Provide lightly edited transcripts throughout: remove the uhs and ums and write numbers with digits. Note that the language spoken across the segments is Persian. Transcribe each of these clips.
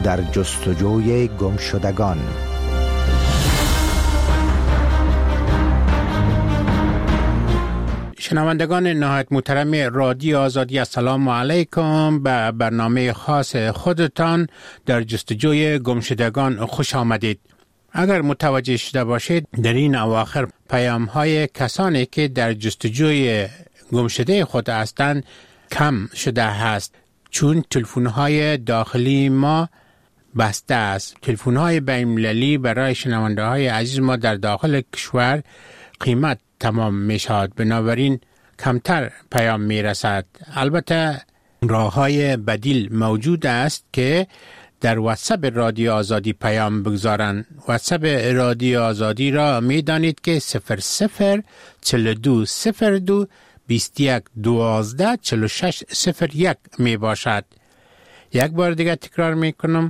در جستجوی گمشدگان. شنوندگان نهایت محترم رادیو آزادی، السلام علیکم. به برنامه خاص خودتان در جستجوی گمشدگان خوش آمدید. اگر متوجه شده باشید در این اواخر پیام های کسانی که در جستجوی گمشده خود هستند کم شده است، چون تلفن های داخلی ما بسته است. تلفن های بین‌المللی برای شنونده های عزیز ما در داخل کشور قیمت تمام می شود، بنابراین کمتر پیام می رسد. البته راه های بدیل موجود است که در واتساپ رادیو آزادی پیام بگذارند. واتساپ رادیو آزادی را می دانید که 004202 2112 4601 می باشد. یک بار دیگه تکرار می کنم،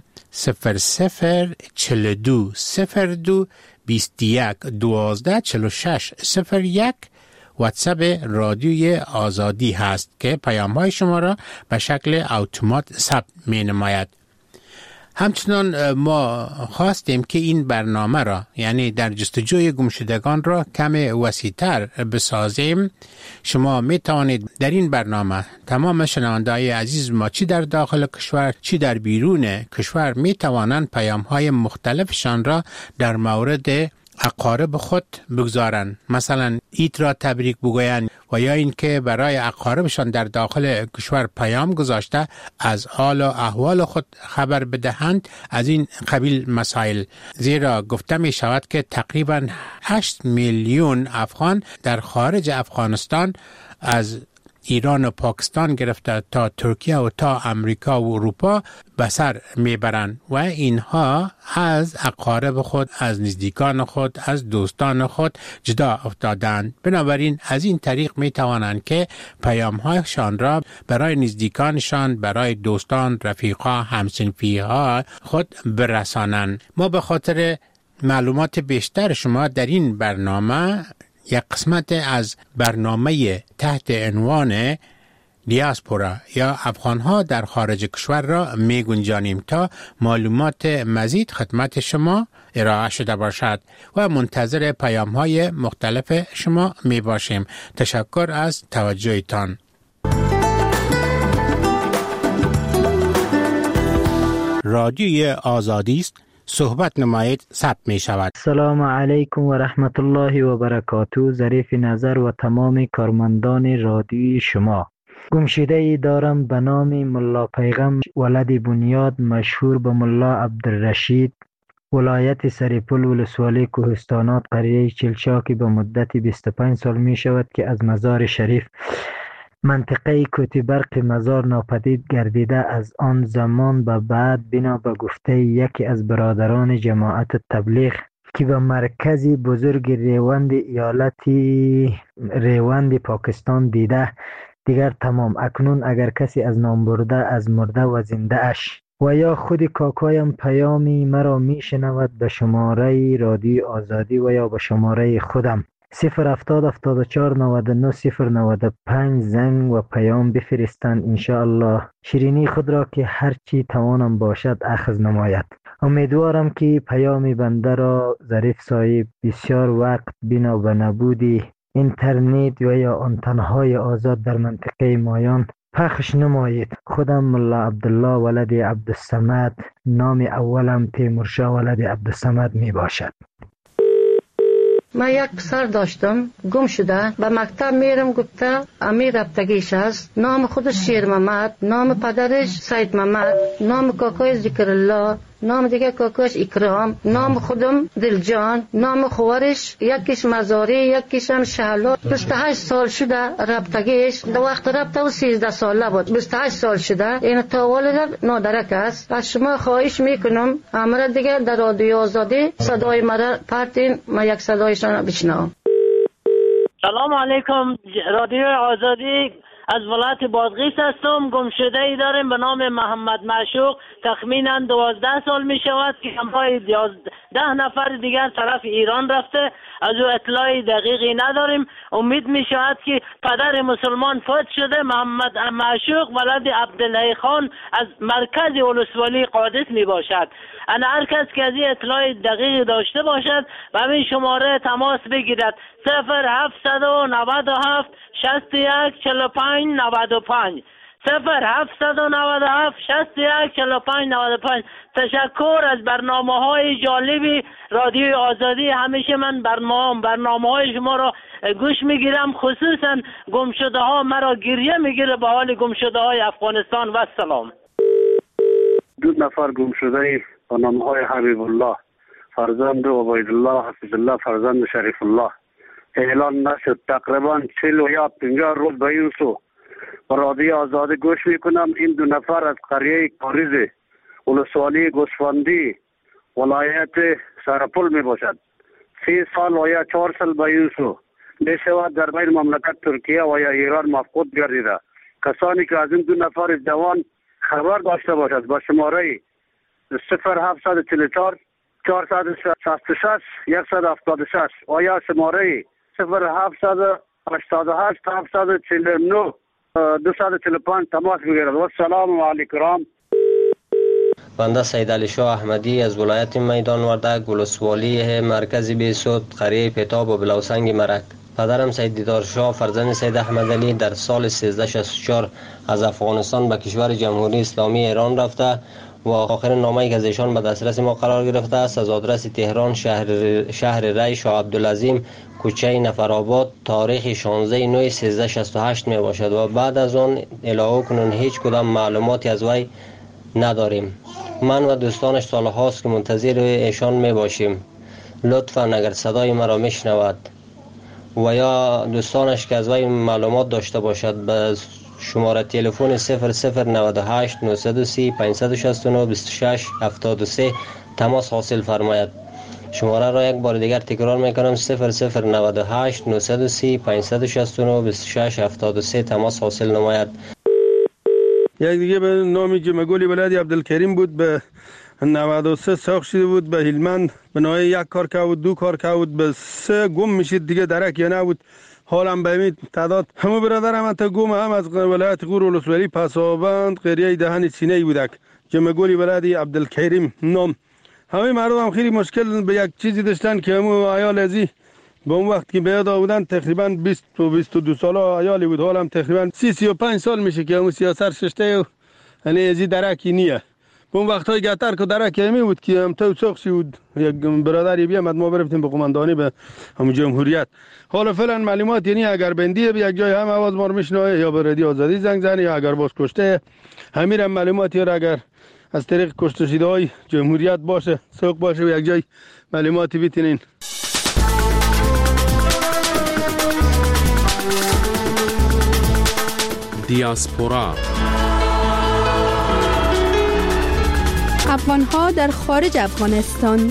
004202 2112 4601 واتساپ رادیوی آزادی هست که پیام های شما را به شکل اتومات ثبت می نماید. همچنان ما خواستیم که این برنامه را، یعنی در جستجوی گمشدگان را کم وسیع‌تر بسازیم. شما می توانید در این برنامه تمام شنونده‌های عزیز ما چی در داخل کشور چی در بیرون کشور می توانند پیام های مختلفشان را در مورد اقارب خود بگذارند. مثلا عید را تبریک بگویند و یا اینکه برای اقاربشان در داخل کشور پیام گذاشته از حال و احوال خود خبر بدهند. از این قبیل مسائل، زیرا گفته می شود که تقریبا 8 میلیون افغان در خارج افغانستان از ایران و پاکستان گرفته تا ترکیه و تا امریکا و اروپا به سر میبرند و اینها از اقارب خود، از نزدیکان خود، از دوستان خود جدا افتادند. بنابراین از این طریق میتوانند که پیام‌هایشان را برای نزدیکانشان، برای دوستان، رفیقا، همسنفی‌ها خود برسانند. ما به خاطر معلومات بیشتر شما در این برنامه یک قسمت از برنامه تحت عنوان دیاسپورا یا افغانها در خارج کشور را می گنجانیم تا معلومات مزید خدمت شما ارائه شده باشد و منتظر پیام های مختلف شما می باشیم. تشکر از توجهتان. رادیوی آزادی است، صحبت نمایید، ثبت می شود. سلام علیکم و رحمت الله و برکاته. ظریف نظر و تمام کارمندان رادیوی شما. گمشده ای دارم به نام ملا پیغم ولد بنیاد، مشهور به ملا عبدالرشید، ولایت سریپل ولسوالی کوهستانات، قریه چلچاکی. به مدت 25 سال می شود که از مزار شریف منطقه کوتی برق مزار ناپدید گردیده. از آن زمان به بعد بنا به گفته یکی از برادران جماعت تبلیغ که به مرکزی بزرگ ریوند ایالتی ریوند پاکستان دیده، دیگر تمام. اکنون اگر کسی از نام برده، از مرده و زنده اش و یا خود کاکایم پیامی مرا می شنود، به شماره رادیو آزادی و یا به شماره خودم 074-99-095 زنگ و پیام بفرستند. انشاءالله شیرینی خود را که هرچی توانم باشد اخذ نماید. امیدوارم که پیام بنده را ظریف صاحب بسیار وقت بنا به نبودی اینترنت و یا آنتنهای آزاد در منطقه مایان پخش نمایید. خودم ملا عبدالله ولد عبدالصمد، نام اولم تیمورشاه ولد عبدالصمد می باشد. من یک پسر داشتم گم شده، به مکتب میرم، گفته امیر رفتگیش است. نام خودش شیر محمد، نام پدرش سید محمد، نام کاکای ذکر الله، نام دیگه کاکاش اکرام، نام خودم دلجان، نام خوارش یکیش مزاری، یکیش هم شهلا. 28 سال شده رفتگیش. در وقت رفته و 13 ساله بود. 28 سال شده. این تا والد نادرک است. از شما خواهش میکنم امر دیگه در رادیو آزادی صدای مرا پرتین، ما یک صدایشان بشنوم. سلام علیکم رادیو آزادی. از ولایت بادغیس هستم. گمشده‌ای داریم به نام محمد معشوق، تخمینا 12 سال می شود که همراه 10 نفر دیگر طرف ایران رفته. از او اطلاعی دقیقی نداریم. امید می شود که پدر مسلمان فوت شده، محمد معشوق ولد عبدالله خان از مرکز ولسوالی قادس می باشد. انا هر کس که از این اطلاع دقیق داشته باشد و همین شماره تماس بگیرد 0797 61 45 95 0797 61 45 95. تشکر از برنامه‌های جالبی رادیوی آزادی. همیشه من برنامه‌های شما را گوش میگیرم، خصوصا گمشده ها مرا گریه میگیره به حال گمشده های افغانستان. و سلام. 2 نفر گمشده به نام های حبیب الله فرزند عبید الله حفظ الله فرزند شریف الله اعلان نشد. تقریبا 40 یا 50 روز به این سو رادیو آزادی گوش میکنم. این 2 نفر از قریه کاریز ولسوالی گوسفندی ولایت سرپل می باشد. 3 سال و یا 4 سال به این سو می شود در بین مملکت ترکیه و یا ایران مفقود گردیده. کسانی که از این 2 نفر جوان خبر داشته باشد با شماره 0744 466 176 و یا شماره 0788 749 245 تماس بگیرد. و السلام علیکم. بنده سید علی شاه احمدی از ولایت میدان وردک ولسوالی مرکزی بیسود قریه پیتاب و بلوسنگ مرک. پدرم سید دیدار شاه فرزند سید احمد علی در سال 1364 از افغانستان به کشور جمهوری اسلامی ایران رفته و آخرین نامه‌ای که از ایشان به دسترس ما قرار گرفته است از آدرس تهران شهر ری شاه عبدالعظیم کوچه نفرآباد تاریخ 16/9/1368 می باشد و بعد از آن الهو کنون هیچ کدام معلوماتی از وی نداریم. من و دوستانش سالهاست که منتظر ایشان می باشیم. لطفاً اگر صدای مرا میشنود و یا دوستانش که از وی معلومات داشته باشد به شماره تلفن 0098 930 569 26 73 تماس حاصل فرماید. شماره را یک بار دیگر تکرار میکنم 0098 930 569 26 73 تماس حاصل نماید. یک دیگه به نامی جمگولی ولادی عبدالکریم بود، به 93 ساخت شده بود، به هلمند به نوعی 1 کار که بود 2 کار که بود به 3 گم میشید دیگه درک یا نبود. حالم به این تعداد همه برادرم انتا گم هم از ولایت غور ولسوالی پسابند قریه دهن سینه بودک جمگولی ولادی عبدالکریم نام. همه مردم هم خیلی مشکل به یک چیزی داشتن که همون عیال ازی به اون وقت که بیاد بودن تقریبا 20 و 22 ساله عیالی بود. حالم تقریبا 30-35 سال میشه که همون سیاست ششته یعنی ازی درکی نیه. به اون وقت های گتر که درک همی بود که هم تو ساخشی بود یک برادری بیامد ما برفتیم به قماندانی به همون جمهوریت. حالا فعلا معلومات یعنی اگر بندیه به یک جای هم آواز ما رو میشنوه یا به رادیو آزادی زنگ زنه یا اگر باز کشته همین هم معلوماتی را اگر از طریق کشته شده های جمهوریت باشه سوق باشه و یک جای معلوماتی بیتینین. دیاسپورا افغان‌ها در خارج افغانستان.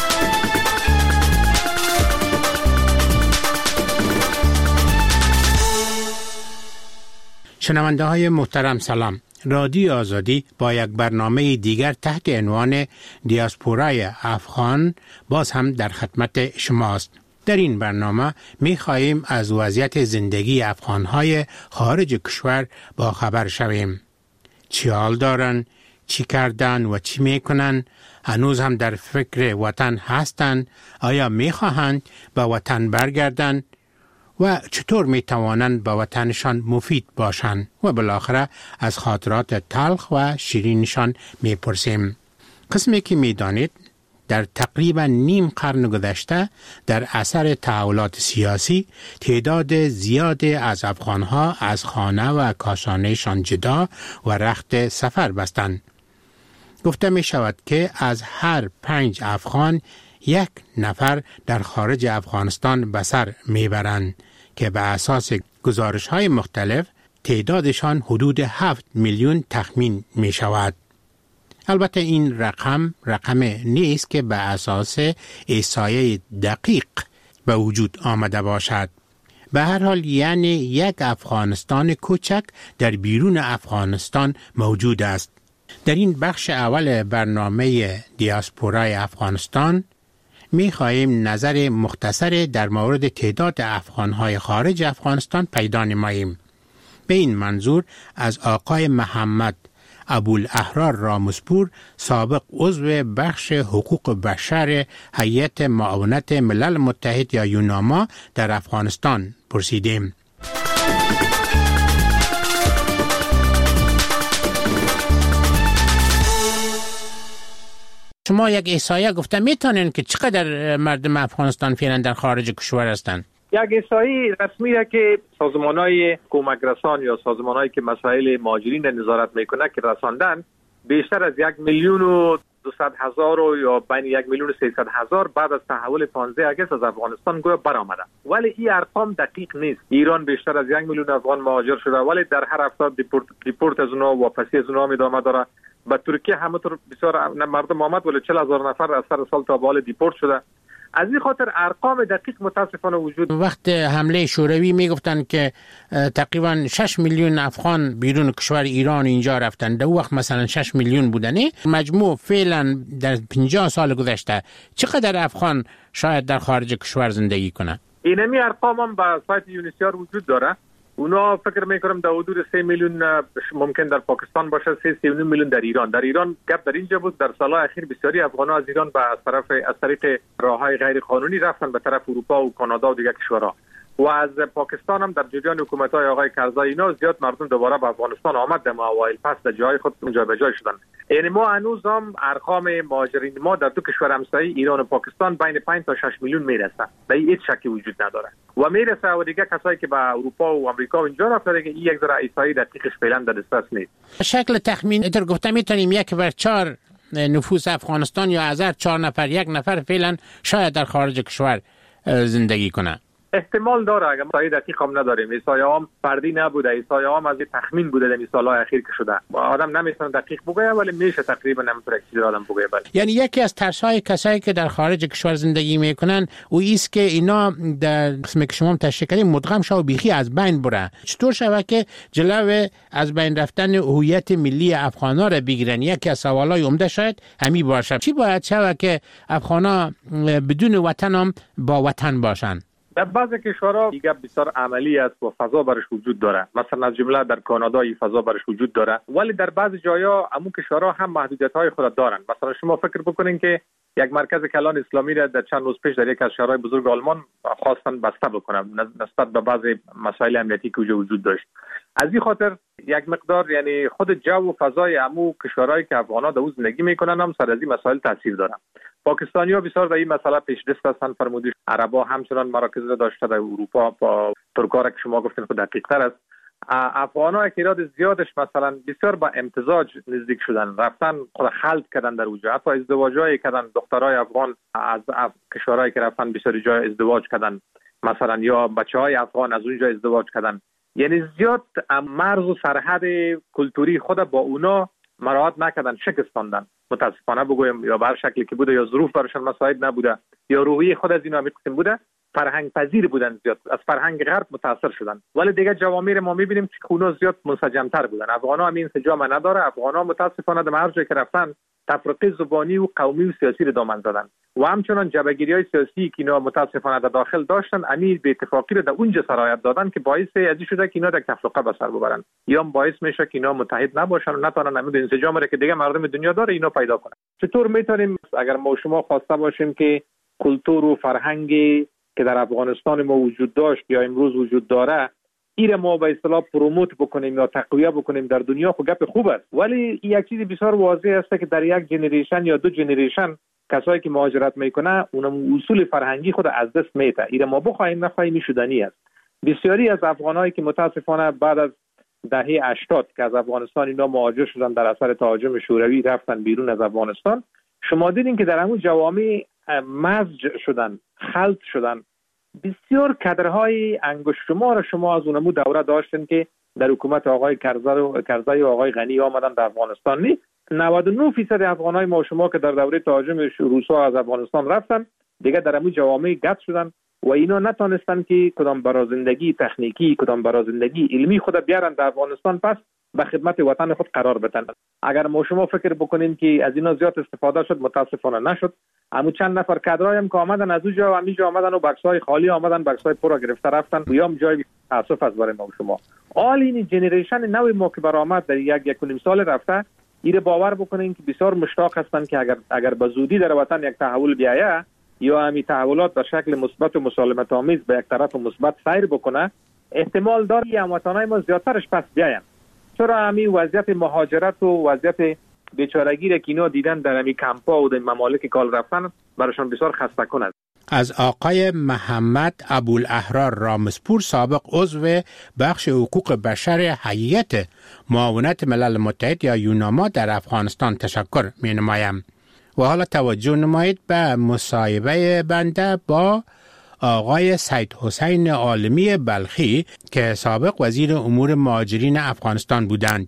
شنونده های محترم سلام. رادیو آزادی با یک برنامه دیگر تحت عنوان دیاسپورای افغان باز هم در خدمت شماست. در این برنامه می خواهیم از وضعیت زندگی افغانهای خارج کشور با خبر شویم. چی حال دارن؟ چی کردن و چی میکنن؟ هنوز هم در فکر وطن هستند؟ آیا میخواهند به وطن برگردند؟ و چطور میتوانند به وطنشان مفید باشند؟ و بالاخره از خاطرات تلخ و شیرینشان میپرسیم. قسمی که میدانید در تقریبا نیم قرن گذشته در اثر تحولات سیاسی تعداد زیادی از افغانها از خانه و کاشانهشان جدا و رخت سفر بستند. گفته می شود که از هر 5 افغان 1 نفر در خارج افغانستان به سر می برند که به اساس گزارش های مختلف تعدادشان حدود 7 میلیون تخمین می شود. البته این رقم نیست که به اساس احصایه دقیق به وجود آمده باشد. به هر حال یعنی یک افغانستان کوچک در بیرون افغانستان موجود است. در این بخش اول برنامه دیاسپورای افغانستان می خواهیم نظر مختصر در مورد تعداد افغانهای خارج افغانستان پیدا نماییم. به این منظور از آقای محمد ابوالاحرار رامسپور، سابق عضو بخش حقوق بشر هیئت معاونت ملل متحد یا یوناما در افغانستان پرسیدیم. شما یک احصایه گفته میتونین که چقدر مردم افغانستان فعلا در خارج کشور هستند؟ یک احصایی رسمیه که سازمان‌های کمک رسان یا سازمان‌هایی که مسائل مهاجرین نظارت میکنه که رساندن بیشتر از 1,200,000 یا بین 1,300,000 بعد از تحول 15 آگوست از افغانستان گویا برآمده. ولی این ارقام دقیق نیست. ایران بیشتر از 1,000,000 افغان مهاجر شده ولی در هر هفته دیپورت از اونها واپسی از اونها ادامه داره. به ترکیه همونطور بسیار مردم آمد ولی 40,000 نفر از سر سال تا به حال دیپورت شده. از این خاطر ارقام دقیق متاسفانه وجود. وقت حمله شوروی میگفتن که تقریبا 6 میلیون افغان بیرون کشور ایران اینجا رفتن. در وقت مثلا 6 میلیون بودنه. مجموع فعلا در 50 سال گذشته چقدر افغان شاید در خارج کشور زندگی کنه؟ اینمی ارقام هم به سایت یونیسیار وجود داره. اونا فکر میکنم در حدود 3 میلیون ممکن در پاکستان باشه، 3.9 میلیون در ایران. در ایران گپ در اینجا بود در سالهای اخیر بسیاری افغان‌ها از ایران از طریق راههای غیر قانونی رفتن به طرف اروپا و کانادا و دیگر کشورها. و از پاکستان هم در جریان حکومت‌های آقای کرزای اینا زیاد مردم دوباره به افغانستان آمد. در اوایل پس در جای خود جابجا شدن. یعنی ما هنوز هم ارقام مهاجرین ما در دو کشور همسایه ایران و پاکستان بین 5 تا 6 میلیون میرسه. در هیچ شکی وجود نداره. و میرسه و دیگه کسایی که به اروپا و آمریکا و اینجا رفتن که این یک ذره احصایی دقیقش فعلا در دسترس نیست. شکل تخمین اتر گفته میتونیم 1/4 نفوس افغانستان یا از هر 4 نفر 1 نفر فعلا شاید در خارج کشور زندگی کنه. احتمال داره، اگر احصایی دقیق هم نداریم. احصایی هم فردی نبوده، احصایی هم از تخمین بوده در سالهای اخیر که شده. آدم نمیتونه دقیق بگه ولی میشه تقریبا نمیتونه چیزی آدم بگه. یعنی یکی از ترس‌های کسایی که در خارج کشور زندگی میکنن او است که اینا در قسمی که شما تشریح کردین مدغم شو و بیخی از بین بره. چطور شود که جلو از بین رفتن هویت ملی افغانا را بگیرن؟ یکی از سوالای عمده شاید همین باشه. چی باید شود که افغانا بدون وطن هم با وطن باشن؟ در بعضی کشورها دیگه بسیار عملی است و فضا برش وجود داره. مثلا از جمله در کانادا این فضا برش وجود داره. ولی در بعضی جاها همون کشورها هم محدودیت‌های خود دارن. مثلا شما فکر بکنین که یک مرکز کلان اسلامی را در چند روز پیش در یک از شهرهای بزرگ آلمان خواستن بسته بکنن نسبت به بعضی مسائل امنیتی که وجود داشت. از این خاطر یک مقدار یعنی خود جو و فضای عمو کشورهایی که افغان‌ها در اون زندگی میکنن هم سر از این مسائل تاثیر دارن. پاکستانی‌ها بسیار در این مسئله پیشرفت هستند. فرمودید عرب‌ها همچنان مراکز داشته در اروپا با ترک‌ها که شما گفتین خود دقیق‌تر است. افغان‌ها که ایراد زیادش مثلا بسیار با امتزاج نزدیک شدن، رفتن خود خلط کردن در اونجا، حتی ازدواج‌های کردن. دخترای افغان از کشورهایی که رفتن بسیار جای ازدواج کردن مثلا، یا بچه‌های افغان از اونجا ازدواج کردن. یعنی زیاد مرز و سرحد کلتوری خود با اونا مراعات نکردن، شکستاندن. متاسفانه بگویم یا به هر شکلی که بوده یا ظروف براشون مساعد نبوده یا روحیه خود از اینا میگفتیم بوده، فرهنگ پذیر بودن، زیاد از فرهنگ غرب متاثر شدن. ولی دیگه جوامع ما میبینیم که اونا زیاد منسجم‌تر بودن. افغان‌ها هم این انسجام نداره. افغان‌ها متاسفانه در هر جایی که رفتن تفرقه زبانی و قومی و سیاسی رو دامن زدن و همچنان جبهه‌گیری‌های سیاسی که اینا متاسفانه در داخل داشتن امیر به اتفاقی رو در اونجا سرایت دادن که باعث ازی شده که اینا در تفرقه به سر ببرن، یا باعث میشه که اینا متحد نباشن و نتونن همین انسجام رو که دیگه مردم دنیا داره اینا پیدا کنن. چطور میتونیم اگر ما شما خواسته باشیم که کلتور و فرهنگی که در افغانستان ما وجود داشت یا امروز وجود داره ایره ما به اصطلاح پروموت بکنیم یا تقویه بکنیم در دنیا، خب گپ خوب است. ولی یک چیز بسیار واضح است که در یک جنریشن یا دو جنریشن کسایی که مهاجرت میکنه اونم اصول فرهنگی خود از دست میده. ایره ما بخوایم نخواهیم شدنی است. بسیاری از افغانایی که متاسفانه بعد از دهه 80 که از افغانستان اینا مهاجر شدن در اثر تهاجم شوروی رفتن بیرون از افغانستان، شما دیدین که در همون جوامع مزج شدن، خلط شدن. بسیار کادرهای انگشت شمار شما از اونمو دوره داشتن که در حکومت آقای کرزای و آقای غنی آمدن در افغانستان. نی 99% افغانای ما شما که در دوره تهاجم روسا از افغانستان رفتن دیگه در همون جوامع گت شدن و اینا نتونستن که کدام برازندگی تکنیکی کدام برازندگی علمی خود بیارن در افغانستان، پس به خدمت وطن خود قرار بدن. اگر ما شما فکر بکنین که از اینا زیاد استفاده شد، متاسفانه نشد. اما چند نفر کادرای هم که آمدن از اونجا و همینجا آمدن و بکس‌های خالی آمدن، بکس‌های پر گرفته رفتن. بیام جای تاسف است برای ما شما. حال این جنریشن نو ما که برآمد در یک و نیم سال رفته، ایره باور بکنین که بسیار مشتاق هستن که اگر به زودی در وطن یک تحول بیاید یا همین تحولات به شکل مثبت و مسالمت آمیز به یک طرف مثبت سیر بکنه، احتمال داره هموطنای ما زیادترش پس بیاین. چرا همین وضعیت مهاجرت و وضعیت بیچارگی را که اینا دیدن در همین کمپا و در ممالک کال رفتن براشون بسیار خسته کنه. از آقای محمد ابوالاحرار رامسپور، سابق عضو بخش حقوق بشر هیئت معاونت ملل متحد یا یوناما در افغانستان تشکر می نمایم. و حالا توجه نمایید به مصاحبه بنده با آقای سید حسین عالمی بلخی که سابق وزیر امور مهاجرین افغانستان بودند.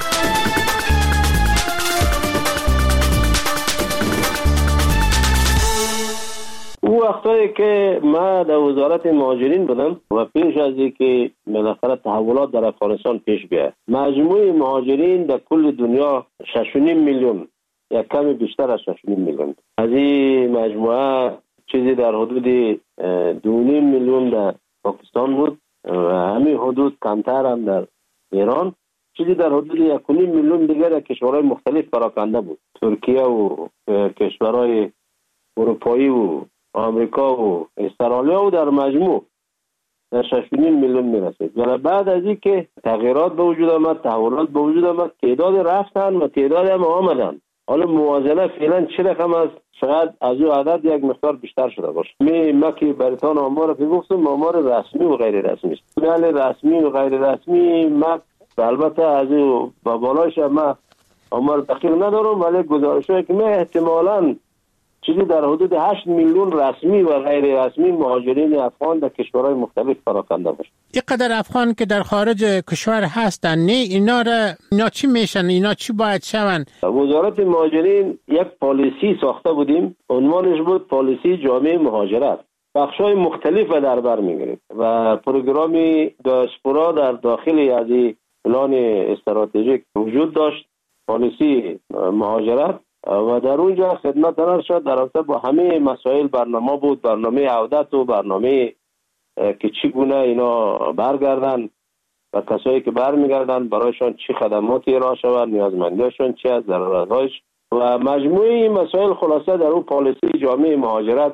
او وقتایی که ما در وزارت مهاجرین بودم و پیش از اینکه بالاخره تحولات در افغانستان پیش بیاد، مجموع مهاجرین در کل دنیا 6.5 میلیون یا کمی بیشتر از 6.5 میلیون. از این مجموعه چیزی در حدود 2.5 میلیون در پاکستان بود و همین حدود کمتر هم در ایران، چیزی در حدود 1.5 میلیون دیگر کشورهای مختلف پراکنده بود، ترکیه و کشورهای اروپایی و آمریکا و استرالیا و در مجموع در 6.5 میلیون میرسید. و بعد از این که تغییرات به وجود آمد، تحولات به وجود آمد، تعداد رفتن و تعداد هم آمدن. حالا موازنه فعلا چه رقم است؟ شاید از او عدد یک مقدار بیشتر شده باشه. ما که براتون آمار که گفتم آمار رسمی و غیر رسمی است. رسمی و غیر رسمی ما البته از او با بالایش ما آمار دقیق ندارم، ولی گزارش‌هایی که ما احتمالاً چیزی در حدود 8 میلیون رسمی و غیر رسمی مهاجرین افغان در کشورهای مختلف پراکنده باشه. اینقدر افغان که در خارج کشور هستن، نه اینا چی میشن؟ اینا چی باید شون؟ وزارت مهاجرین یک پالیسی ساخته بودیم، عنوانش بود پالیسی جامعه مهاجرت. بخش‌های مختلف در بر می‌گرفت و پروگرامی دیاسپورا در داخل از این پلان استراتژیک وجود داشت، پالیسی مهاجرت، و در اونجا خدمت ارشد در رابطه با همه مسائل برنامه بود، برنامه عودت و برنامه که چگونه اینا برگردن و کسایی که برمیگردن برایشان چی خدماتی ارائه شود، نیازمندیشون چی است، ضرورت‌هاش و مجموعه این مسائل خلاصه در اون پالیسی جامعه مهاجرت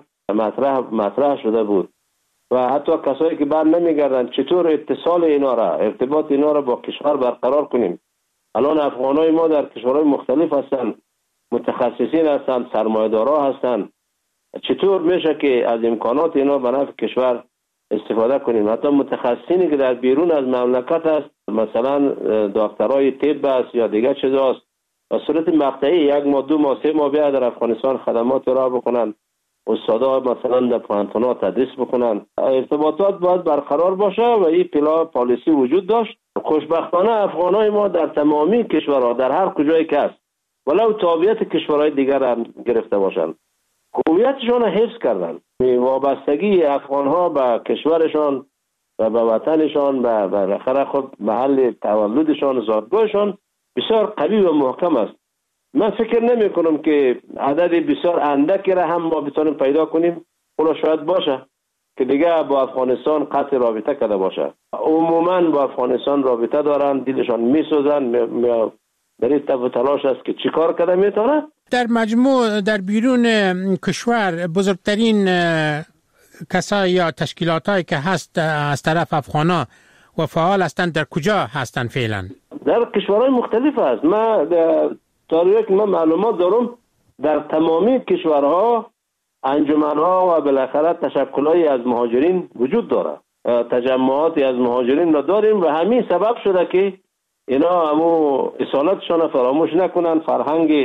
مطرح شده بود. و حتی کسایی که بر نمیگردن چطور اتصال اینا را، ارتباط اینا را با کشور برقرار کنیم. الان افغانای ما در کشورهای مختلف هستن، متخصصین هستند، سرمایه‌دارا هستند، چطور میشه که از امکانات اینا به نفع کشور استفاده کنیم؟ حتی متخصصینی که در بیرون از مملکت است، مثلا دکترای طب است یا دیگر چیزاست، به صورت مقطعی 1 ماه 2 ماه 3 ماه بیا در افغانستان خدمات را بکنن، استادا مثلا در پانتونا تدریس بکنن. ارتباطات باید برقرار باشه و این پالیسی وجود داشت. خوشبختانه افغانای ما در تمامی کشورها در هر کجایی که است، ولو تابعیت کشورهای دیگر هم گرفته باشند، هویتشان حفظ کردن. وابستگی افغانها به کشورشان و به وطنشان، به خود محل تولدشان، زادگاهشان بسیار قوی و محکم است. من فکر نمی کنم که عدد بسیار اندکی را هم ما بتونیم پیدا کنیم. اونا شاید باشه که دیگه با افغانستان قطع رابطه کرده باشه. عموما با افغانستان رابطه دارن، دیلشان میسوزن، در این تف و تلاش است که چیکار کرده میتونه. در مجموع در بیرون کشور بزرگترین کسایی یا تشکیلاتایی که هست از طرف افغانا و فعال هستند در کجا هستند فعلا؟ در کشورهای مختلف است. ما طوری که من معلومات دارم در تمامی کشورها انجمنها و بالاخره تشکلایی از مهاجرین وجود داره، تجمعاتی از مهاجرین را داریم و همین سبب شده که اینا همو اصالتشان فراموش نکنن، فرهنگ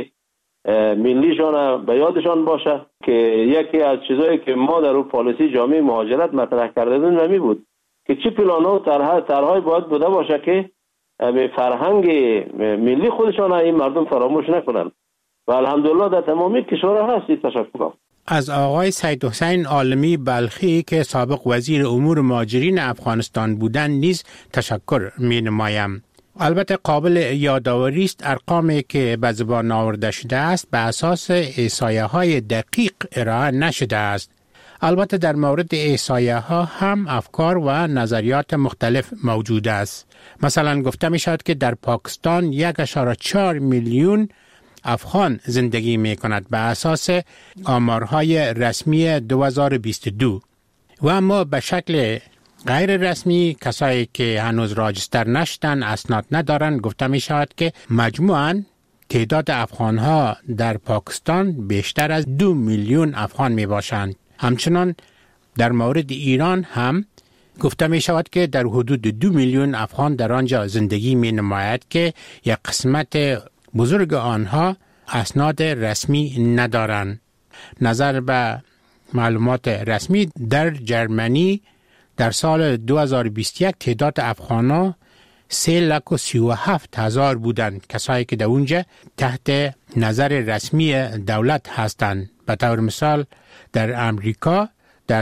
ملیشان به یادشان باشه که یکی از چیزایی که ما در اون پالیسی جامعه مهاجرت مطرح کرده بودیم نمی بود که چی پلان‌ها و طرح‌های باید بوده باشه که فرهنگ ملی خودشان این مردم فراموش نکنن و الحمدلله در تمامی کشورها هست این تشکل. از آقای سید حسین عالمی بلخی که سابق وزیر امور مهاجرین افغانستان بودند نیز تشکر می نمایم. البته قابل یادآوری است ارقامی که به زبان آورده شده است به اساس احصایه‌های دقیق ارائه نشده است. البته در مورد احصایه‌ها هم افکار و نظریات مختلف موجود است. مثلا گفته می شود که در پاکستان 1.4 میلیون افغان زندگی می کند به اساس آمارهای رسمی 2022 و اما به شکل غیر رسمی کسایی که هنوز راجستر نشدن اسناد ندارن گفته می شود که مجموعاً تعداد افغانها در پاکستان بیشتر از 2 میلیون افغان می باشند. همچنان در مورد ایران هم گفته می شود که در حدود 2 میلیون افغان در آنجا زندگی می نماید که یک قسمت بزرگ آنها اسناد رسمی ندارند. نظر به معلومات رسمی در جرمنی در سال 2021 تعداد افغان‌ها 337,000 بودند، کسایی که در اونجا تحت نظر رسمی دولت هستند. به طور مثال در امریکا در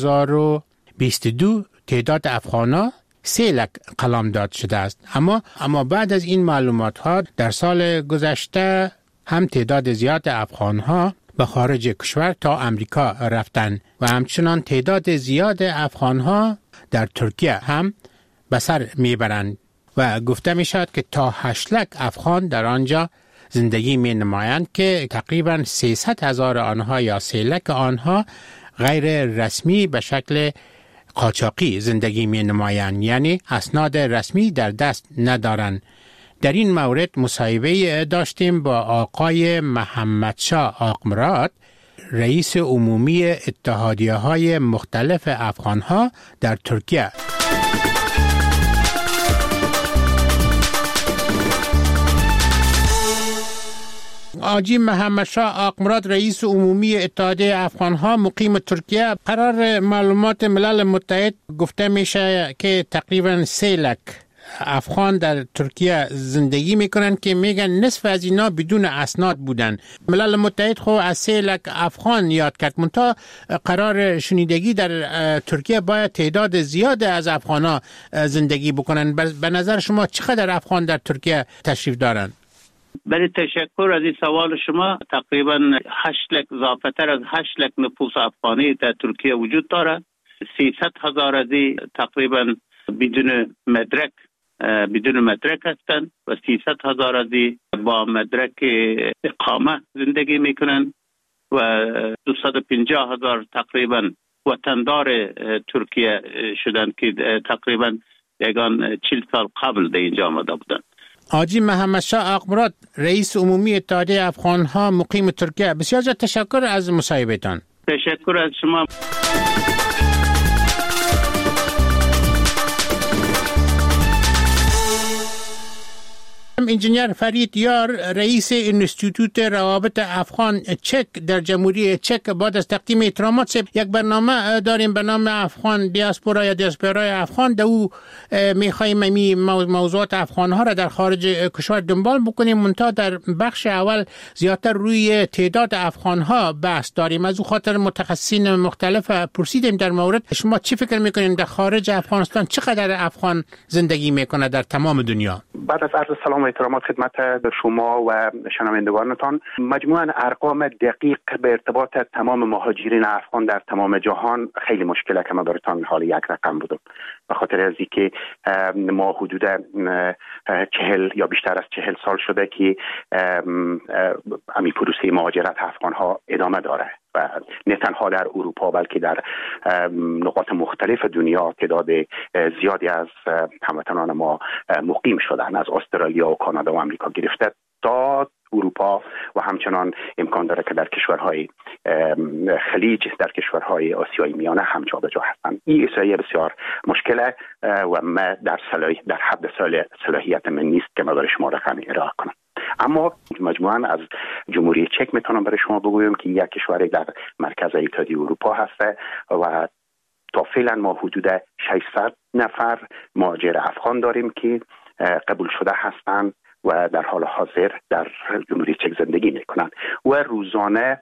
2022 تعداد افغان‌ها 3 لک قلمداد شده است. اما بعد از این معلومات ها در سال گذشته هم تعداد زیاد افغان‌ها به خارج کشور تا امریکا رفتند و همچنان تعداد زیاد افغان‌ها در ترکیه هم به سر میبرند و گفته می شود که تا 8 لک افغان در آنجا زندگی می نمایند که تقریبا 300,000 آنها یا 3 لک آنها غیر رسمی به شکل قاچاقی زندگی می نمایند، یعنی اسناد رسمی در دست ندارند. در این مورد مصاحبه داشتیم با آقای محمدشاه آقمراد، رئیس عمومی اتحادیه‌های مختلف افغان‌ها در ترکیه. آجی محمدشاه آقمراد، رئیس عمومی اتحادیه افغان‌ها مقیم ترکیه. قرار معلومات ملل متحد گفته میشه که تقریباً 3 لک افغان در ترکیه زندگی میکنن که میگن نصف از اینا بدون اسناد بودن. ملل متحد خو از 3 لک افغان یاد کرد، منتها قرار شنیدگی در ترکیه باید تعداد زیاد از افغانا زندگی بکنن. به نظر شما چقدر افغان در ترکیه تشریف دارن؟ بله، تشکر از این سوال شما. تقریبا 8 لک، اضافه‌تر از 8 لک نفوس افغانی در ترکیه وجود دارد. 300,000 از این تقریبا بدون مدرک هستند و 300,000 از این با مدرک اقامه زندگی میکنند و 250,000 تقریبا وطندار ترکیه شدند که تقریبا 40 سال قبل در اینجا آمده بودند. آجی محمدشاه آقمراد، رئیس عمومی اتحادیه افغان‌ها مقیم ترکیه، بسیار تشکر از مصاحبه‌تان. تشکر از شما. انجینیر فرید یار، رئیس انستیتوت روابط افغان چک در جمهوری چک، بعد از تقدیم احترامات یک برنامه داریم به نام افغان دیاسپورا یا دیاسپورای افغان. در او میخواییم موضوعات افغان ها را در خارج کشور دنبال بکنیم، منتها در بخش اول زیادتر روی تعداد افغان ها بحث داریم. از او خاطر متخصصین مختلف پرسیدیم در مورد شما چی فکر میکنین در خارج افغانستان چقدر افغان زندگی میکنه در تمام دنیا؟ بعد از عرض سلام و احترامات خدمت شما و شنوندگانتان، مجموعاً ارقام دقیق به ارتباط تمام مهاجرین افغان در تمام جهان خیلی مشکله که ما براتون حال یک رقم بودم، به خاطر از اینکه ما حدود 40 یا بیشتر از 40 سال شده که امی پروسه مهاجرت افغان ها ادامه داره و نه تنها در اروپا بلکه در نقاط مختلف دنیا تعداد زیادی از هموطنان ما مقیم شدن، از استرالیا و کانادا و آمریکا گرفته تا اروپا و همچنان امکان داره که در کشورهای خلیج، در کشورهای آسیای میانه هم جا به جا هستند. این احصایه بسیار مشکله و ما در حد صلاحیت من نیست که ما برای شما رقمی ارائه کنم. اما مجموعاً از جمهوری چک میتونم برای شما بگویم که یک کشوری در مرکز اتحادیه اروپا هست و تا فعلا ما حدود 600 نفر مهاجر افغان داریم که قبول شده هستند و در حال حاضر در جمهوری چک زندگی میکنند و روزانه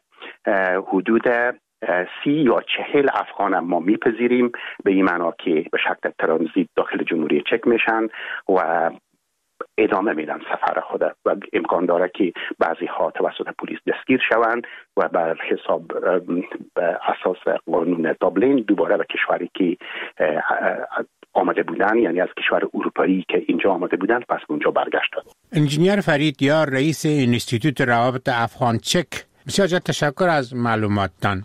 حدود 30 یا 40 افغان ما میپذیریم، به این معنا که به شکل ترانزیت داخل جمهوری چک میشن و ادامه میدن سفر خود و امکان داره که بعضی ها توسط پلیس دستگیر شوند و بر حساب به اساس قانون دابلین دوباره به کشوری که آمده بودن، یعنی از کشور اروپایی که اینجا آمده بودن، پس اونجا برگشتن. انجینیر فرید یار، رئیس انستیتوت روابط افغان چک، بسیار تشکر از معلوماتتان.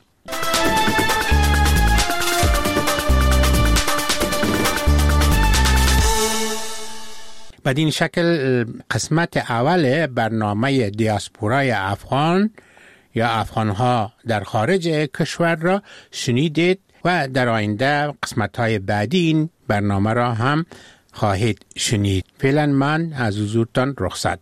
بدین شکل قسمت اول برنامه دیاسپورای افغان یا افغانها در خارج کشور را شنیدید و در آینده قسمت‌های بعدی این برنامه را هم خواهید شنید. فعلا من از حضورتان رخصت.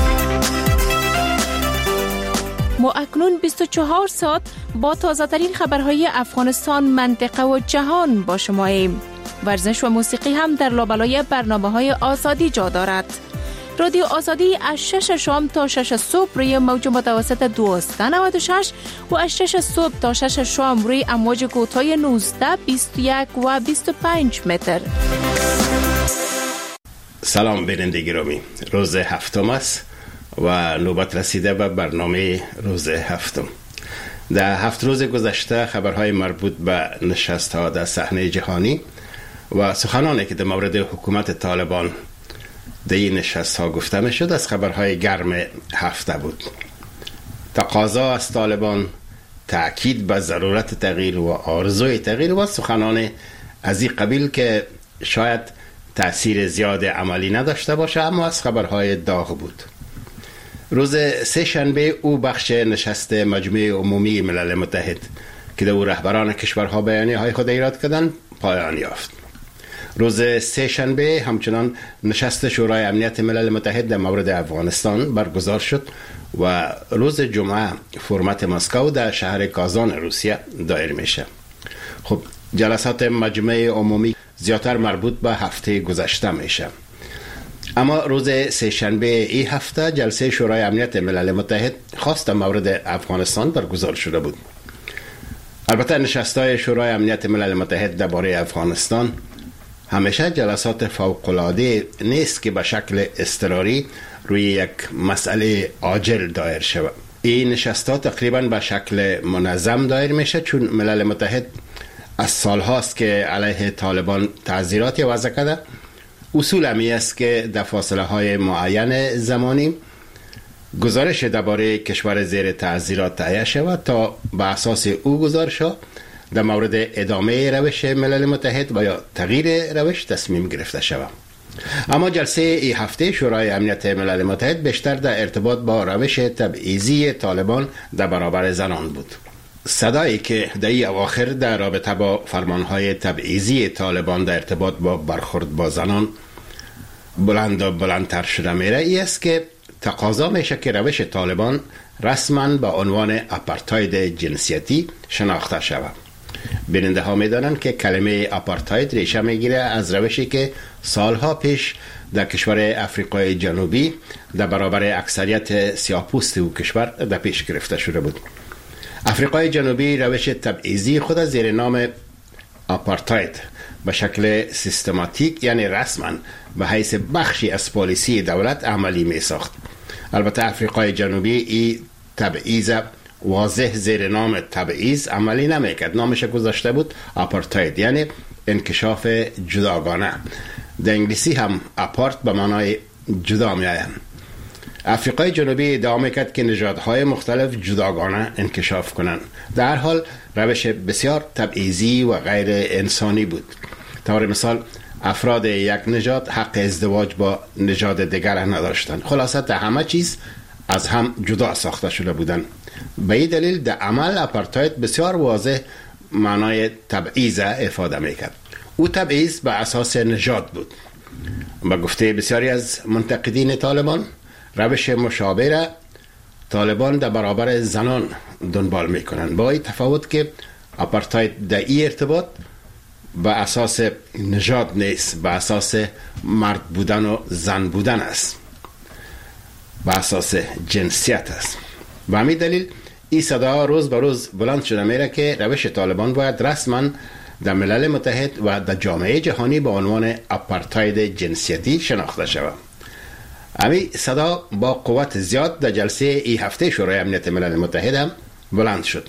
ما اکنون 24 ساعت با تازه‌ترین خبرهای افغانستان، منطقه و جهان با شماییم. ورزش و موسیقی هم در لابلای برنامه‌های آزادی جا دارد. رادیو آزادی از 6 شام تا 6 صبح روی موج متوسط 1296 و از 6 صبح تا 6 شام روی امواج کوتاه 19، 21 و 25 متر. سلام بیننده گرامی، روز هفتم است و نوبت رسیده به برنامه روز هفتم. در 7 روز گذشته خبرهای مربوط به نشست‌ها در صحنه جهانی و سخنانی که در مورد حکومت طالبان در این نشست‌ها گفته می‌شد از خبرهای گرم هفته بود. تقاضا از طالبان، تأکید به ضرورت تغییر و آرزوی تغییر و سخنان از این قبیل که شاید تأثیر زیاد عملی نداشته باشه، اما از خبرهای داغ بود. روز سه شنبه او بخش نشست مجمع عمومی ملل متحد که در او رهبران کشورها بیانیه‌های خود ایراد کردند پایان یافت. روز سه شنبه همچنان نشست شورای امنیت ملل متحد در مورد افغانستان برگزار شد و روز جمعه فرمت مسکو در شهر کازان روسیه دایر میشه. خب جلسات مجمع عمومی زیادتر مربوط به هفته گذشته میشه، اما روز سه شنبه این هفته جلسه شورای امنیت ملل متحد خاص در مورد افغانستان برگزار شده بود. البته نشست‌های شورای امنیت ملل متحد درباره افغانستان همیشه جلسات فوق‌العاده نیست که به شکل اضطراری روی یک مسئله عاجل دایر شود. این نشست‌ها تقریباً به شکل منظم دایر میشه، چون ملل متحد از سالهاست که علیه طالبان تعزیراتی وضع کرده. اصول همی است که در فاصله های معین زمانی گزارش درباره کشور زیر تعزیرات تهیه شود تا به اساس او گزارش ها در مورد ادامه روش ملل متحد و یا تغییر روش تصمیم گرفته شود. اما جلسه این هفته شورای امنیت ملل متحد بیشتر در ارتباط با روش تبعیضی طالبان در برابر زنان بود. صدایی که در این اواخر در رابطه با فرمانهای تبعیضی طالبان در ارتباط با برخورد با زنان بلند و بلندتر شده میره ای است که تقاضا میشه که روش طالبان رسما به عنوان آپارتاید جنسیتی شناخته شود. بیننده ها میدانند که کلمه آپارتاید ریشه میگیره از روشی که سالها پیش در کشور افریقای جنوبی در برابر اکثریت سیاه‌پوست او کشور در پیش گرفته شده بود. افریقای جنوبی روش تبعیضی خود زیر نام آپارتاید به شکل سیستماتیک، یعنی رسما به حیث بخشی از پالیسی دولت عملی می ساخت. البته افریقای جنوبی این تبعیض واضح زیر نام تبعیض عملی نمی کرد. نامش گذاشته بود آپارتاید، یعنی انکشاف جداگانه. در انگلیسی هم آپارت به معنای جدا می آید. افریقای جنوبی ادعا میکرد که نژادهای مختلف جداگانه انکشاف کنند. در حال روش بسیار تبعیضی و غیر انسانی بود. طور مثال افراد یک نژاد حق ازدواج با نژاد دیگر نداشتند. خلاصه همه چیز از هم جدا ساخته شده بودند. به این دلیل در عمل آپارتاید بسیار واضح معنای تبعیض افاده میکرد. او تبعیض به اساس نژاد بود. به گفته بسیاری از منتقدین طالبان، روش مشابه را طالبان در برابر زنان دنبال میکنند، با این تفاوت که آپارتاید در این ارتباط به اساس نژاد نیست، به اساس مرد بودن و زن بودن است، به اساس جنسیت است. و همین دلیل این صدا روز به روز بلند شده میره که روش طالبان باید رسما در ملل متحد و در جامعه جهانی به عنوان آپارتاید جنسیتی شناخته شود. امی صدا با قوت زیاد در جلسه این هفته شورای امنیت ملل متحد هم بلند شد.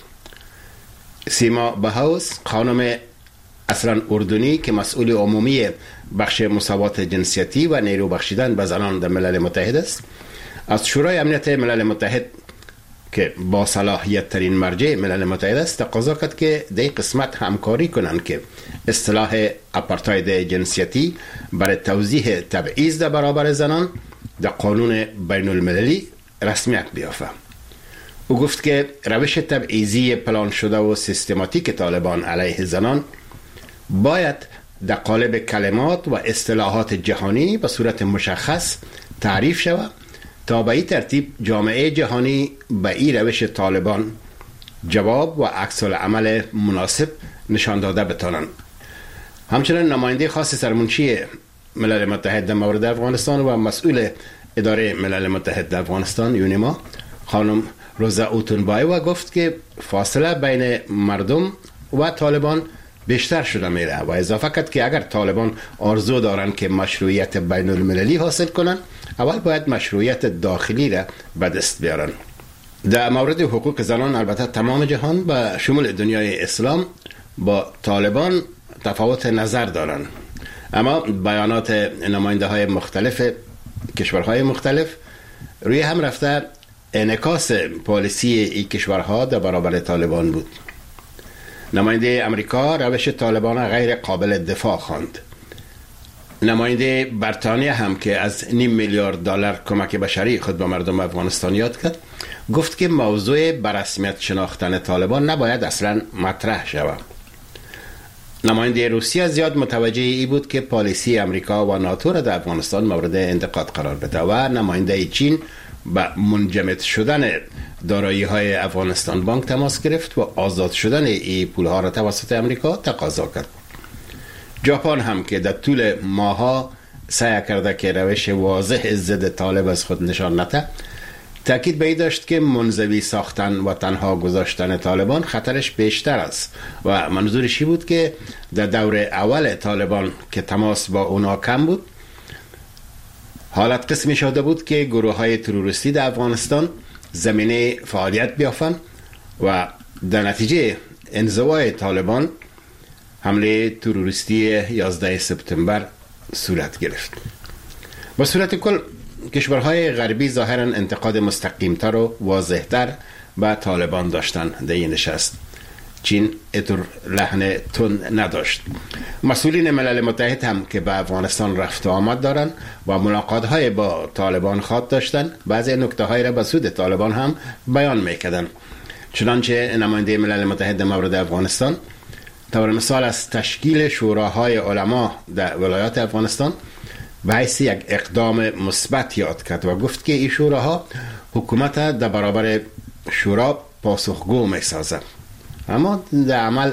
سیما بهاوس، خانم اصلا اردنی که مسئول عمومی بخش مساوات جنسیتی و نیرو بخشیدن به زنان در ملل متحد است، از شورای امنیت ملل متحد که با صلاحیت ترین مرجع ملل متحد است تقاضا کرد که در این قسمت همکاری کنند که اصطلاح آپارتاید جنسیتی برای توضیح تبعیض در برابر زنان در قانون بین المللی رسمیت بیافته. او گفت که روش تبعیضی پلان شده و سیستماتیک طالبان علیه زنان باید در قالب کلمات و اصطلاحات جهانی به صورت مشخص تعریف شود تا به این ترتیب جامعه جهانی به این روش طالبان جواب و عکس العمل مناسب نشان داده بتانند. همچنین نماینده خاص سرمنشی ملل متحد در مورد افغانستان و مسئول اداره ملل متحد در افغانستان یونیما خانم روزا اوتونبایوا گفت که فاصله بین مردم و طالبان بیشتر شده میره و اضافه کرد که اگر طالبان آرزو دارند که مشروعیت بین المللی حاصل کنند اول باید مشروعیت داخلی را به دست بیارن. در مورد حقوق زنان البته تمام جهان به شمول دنیای اسلام با طالبان تفاوت نظر دارند، اما بیانات نماینده های مختلف کشورهای مختلف روی هم رفته انعکاس پالیسی این کشورها در برابر طالبان بود. نماینده امریکا روش طالبان غیر قابل دفاع خواند. نماینده بریتانیا هم که از $500 میلیارد کمک بشری خود به مردم افغانستان یاد کرد گفت که موضوع بررسمیت شناختن طالبان نباید اصلا مطرح شود. نماینده روسیه زیاد متوجه ای بود که پالیسی امریکا و ناتو را در افغانستان مورد انتقاد قرار بده و نماینده چین با منجمد شدن دارایی های افغانستان بانک تماس گرفت و آزاد شدن این پولها را توسط امریکا تقاضا کرد. ژاپن هم که در طول ماها سعی کرده که روش واضح ضد طالب از خود نشان نده، تاکید به این داشت که منزوی ساختن و تنها گذاشتن طالبان خطرش بیشتر است و منظورشی بود که در دور اول طالبان که تماس با اونا کم بود، حالت قسمی شده بود که گروه های تروریستی در افغانستان زمینه فعالیت بیافند و در نتیجه انزوای طالبان حمله تروریستی 11 سپتامبر صورت گرفت. با صورت کل کشورهای غربی ظاهرا انتقاد مستقیمتر و واضحتر به طالبان داشتن در این نشست. چین اتر لحن تون نداشت. مسئولین ملل متحد هم که به افغانستان رفت و آمد دارن و ملاقات های با طالبان خواد داشتن بعضی نکته های را به سود طالبان هم بیان میکردن. چنانچه نماینده ملل متحد مورد افغانستان طور مثال از تشکیل شوراهای علما در ولایات افغانستان به حیث یک اقدام مثبت یاد کرد و گفت که این شوراها حکومت در برابر شورا پاسخگو میسازد، اما در عمل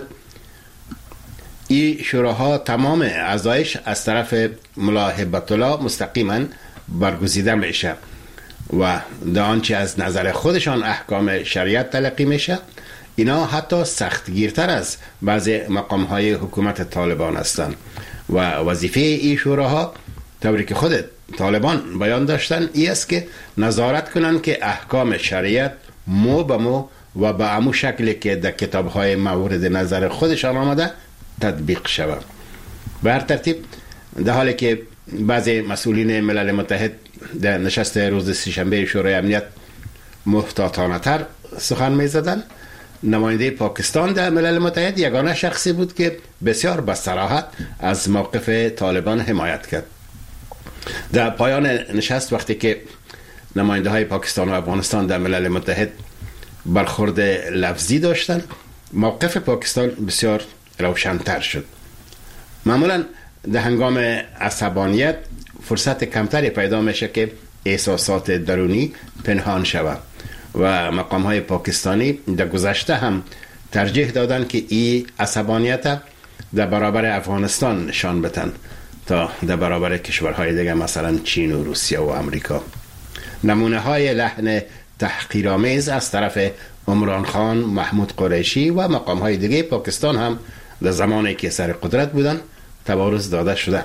این شوراها تمام اعضایش از طرف ملا هبت الله مستقیما برگزیده میشه و در آنچه از نظر خودشان احکام شریعت تلقی میشه اینا حتی سختگیرتر از بعضی مقامهای حکومت طالبان هستند و وظیفه این شوراها طوری که خود طالبان بیان داشتن ای است که نظارت کنند که احکام شریعت مو به مو و به امو شکلی که در کتابهای مورد نظر خودشان آمده تطبیق شود. به هر ترتیب در حالی که بعضی مسئولین ملل متحد در نشست روز سه‌شنبه شورای امنیت محتاطانه تر سخن می زدن، نماینده پاکستان در ملل متحد یگانه شخصی بود که بسیار به صراحت از موقف طالبان حمایت کرد. در پایان نشست وقتی که نماینده های پاکستان و افغانستان در ملل متحد برخورد لفظی داشتند، موقف پاکستان بسیار روشن‌تر شد. معمولا در هنگام عصبانیت فرصت کمتری پیدا میشه که احساسات درونی پنهان شود و مقام های پاکستانی در گذشته هم ترجیح دادن که این عصبانیت در برابر افغانستان نشان بدن تا در برابر کشورهای دیگه مثلا چین و روسیه و امریکا. نمونه های لحن تحقیرآمیز از طرف عمران خان، محمود قریشی و مقام های دیگه پاکستان هم در زمانی که سر قدرت بودن تبارز داده شده.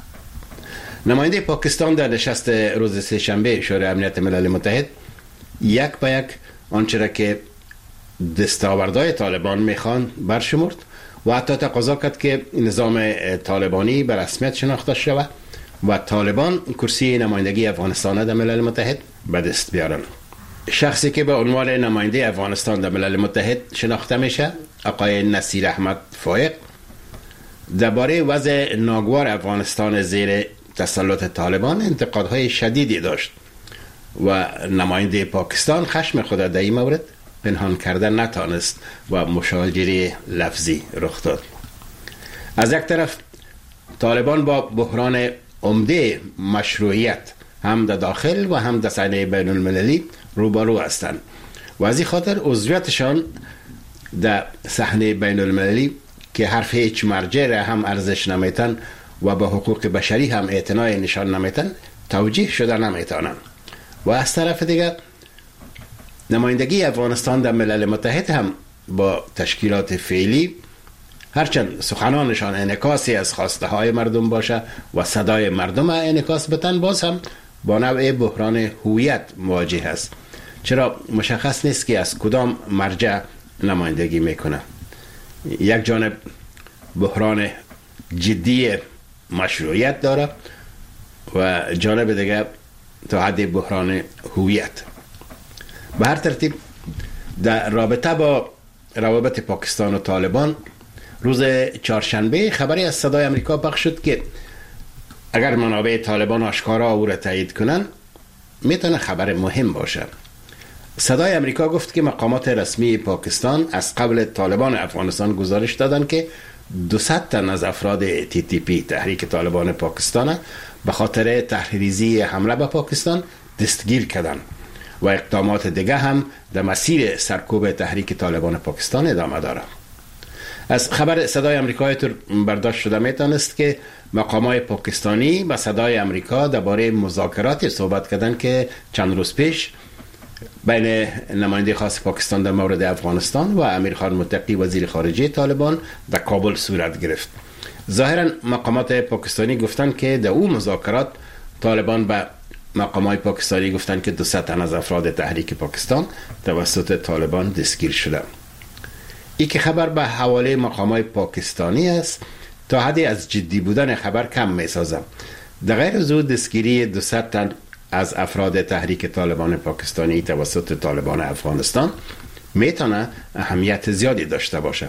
نماینده پاکستان در نشست روز سه‌شنبه شورای امنیت ملل متحد یک به یک آنچه را که دستاوردهای طالبان میخوان برشمرد و حتی تقاضا کرد که نظام طالبانی به رسمیت شناخته شود و طالبان کرسی نمایندگی افغانستان در ملل متحد به دست بیارن. شخصی که به عنوان نماینده افغانستان در ملل متحد شناخته میشه آقای نصیر احمد فائق درباره وضع ناگوار افغانستان زیر تسلط طالبان انتقادهای شدیدی داشت و نماینده پاکستان خشم خود در این مورد پنهان کردن نتانست و مشاجره لفظی رخ داد. از یک طرف طالبان با بحران عمده مشروعیت هم در داخل و هم در صحنه بین المللی روبرو هستند و از این خاطر عضویتشان در صحنه بین المللی که حرف هیچ مرجع را هم ارزش نمیتن و به حقوق بشری هم اعتنای نشان نمیتن توجیه شده نمیتونن. و از طرف دیگر نمایندگی افغانستان در ملل متحد هم با تشکیلات فعلی هرچند سخنانشان انعکاسی از خواسته های مردم باشه و صدای مردم انعکاس بتن، باز هم با نوع بحران هویت مواجه است، چرا مشخص نیست که از کدام مرجع نمایندگی میکنه. یک جانب بحران جدی مشروعیت داره و جانب دیگر تا حد بحران هویت. به هر ترتیب در رابطه با روابط پاکستان و طالبان روز چهارشنبه خبری از صدای امریکا پخش شد که اگر منابع طالبان آشکارا او را تایید کنن میتونه خبر مهم باشه. صدای امریکا گفت که مقامات رسمی پاکستان از قبل طالبان افغانستان گزارش دادن که 200 تن از افراد TTP تحریک طالبان پاکستان به خاطر تحریزی حمله به پاکستان دستگیر کردن و اقدامات دیگه هم در مسیر سرکوب تحریک طالبان پاکستان ادامه داره. از خبر صدای امریکا برداشت شده میتونست که مقامات پاکستانی با صدای امریکا درباره مذاکراتی صحبت کردن که چند روز پیش بین نماینده خاص پاکستان در مورد افغانستان و امیر خان متقی وزیر خارجه طالبان در کابل صورت گرفت. ظاهرا مقامات پاکستانی گفتن که در اون مذاکرات طالبان به مقامات پاکستانی گفتن که 200 تن از افراد تحریک پاکستان توسط طالبان دستگیر شده. این که خبر به حواله مقامات پاکستانی است تا حدی از جدی بودن خبر کم میسازم. در غیر از اون دستگیری 200 تن از افراد تحریک طالبان پاکستانی توسط طالبان افغانستان میتونه اهمیت زیادی داشته باشه،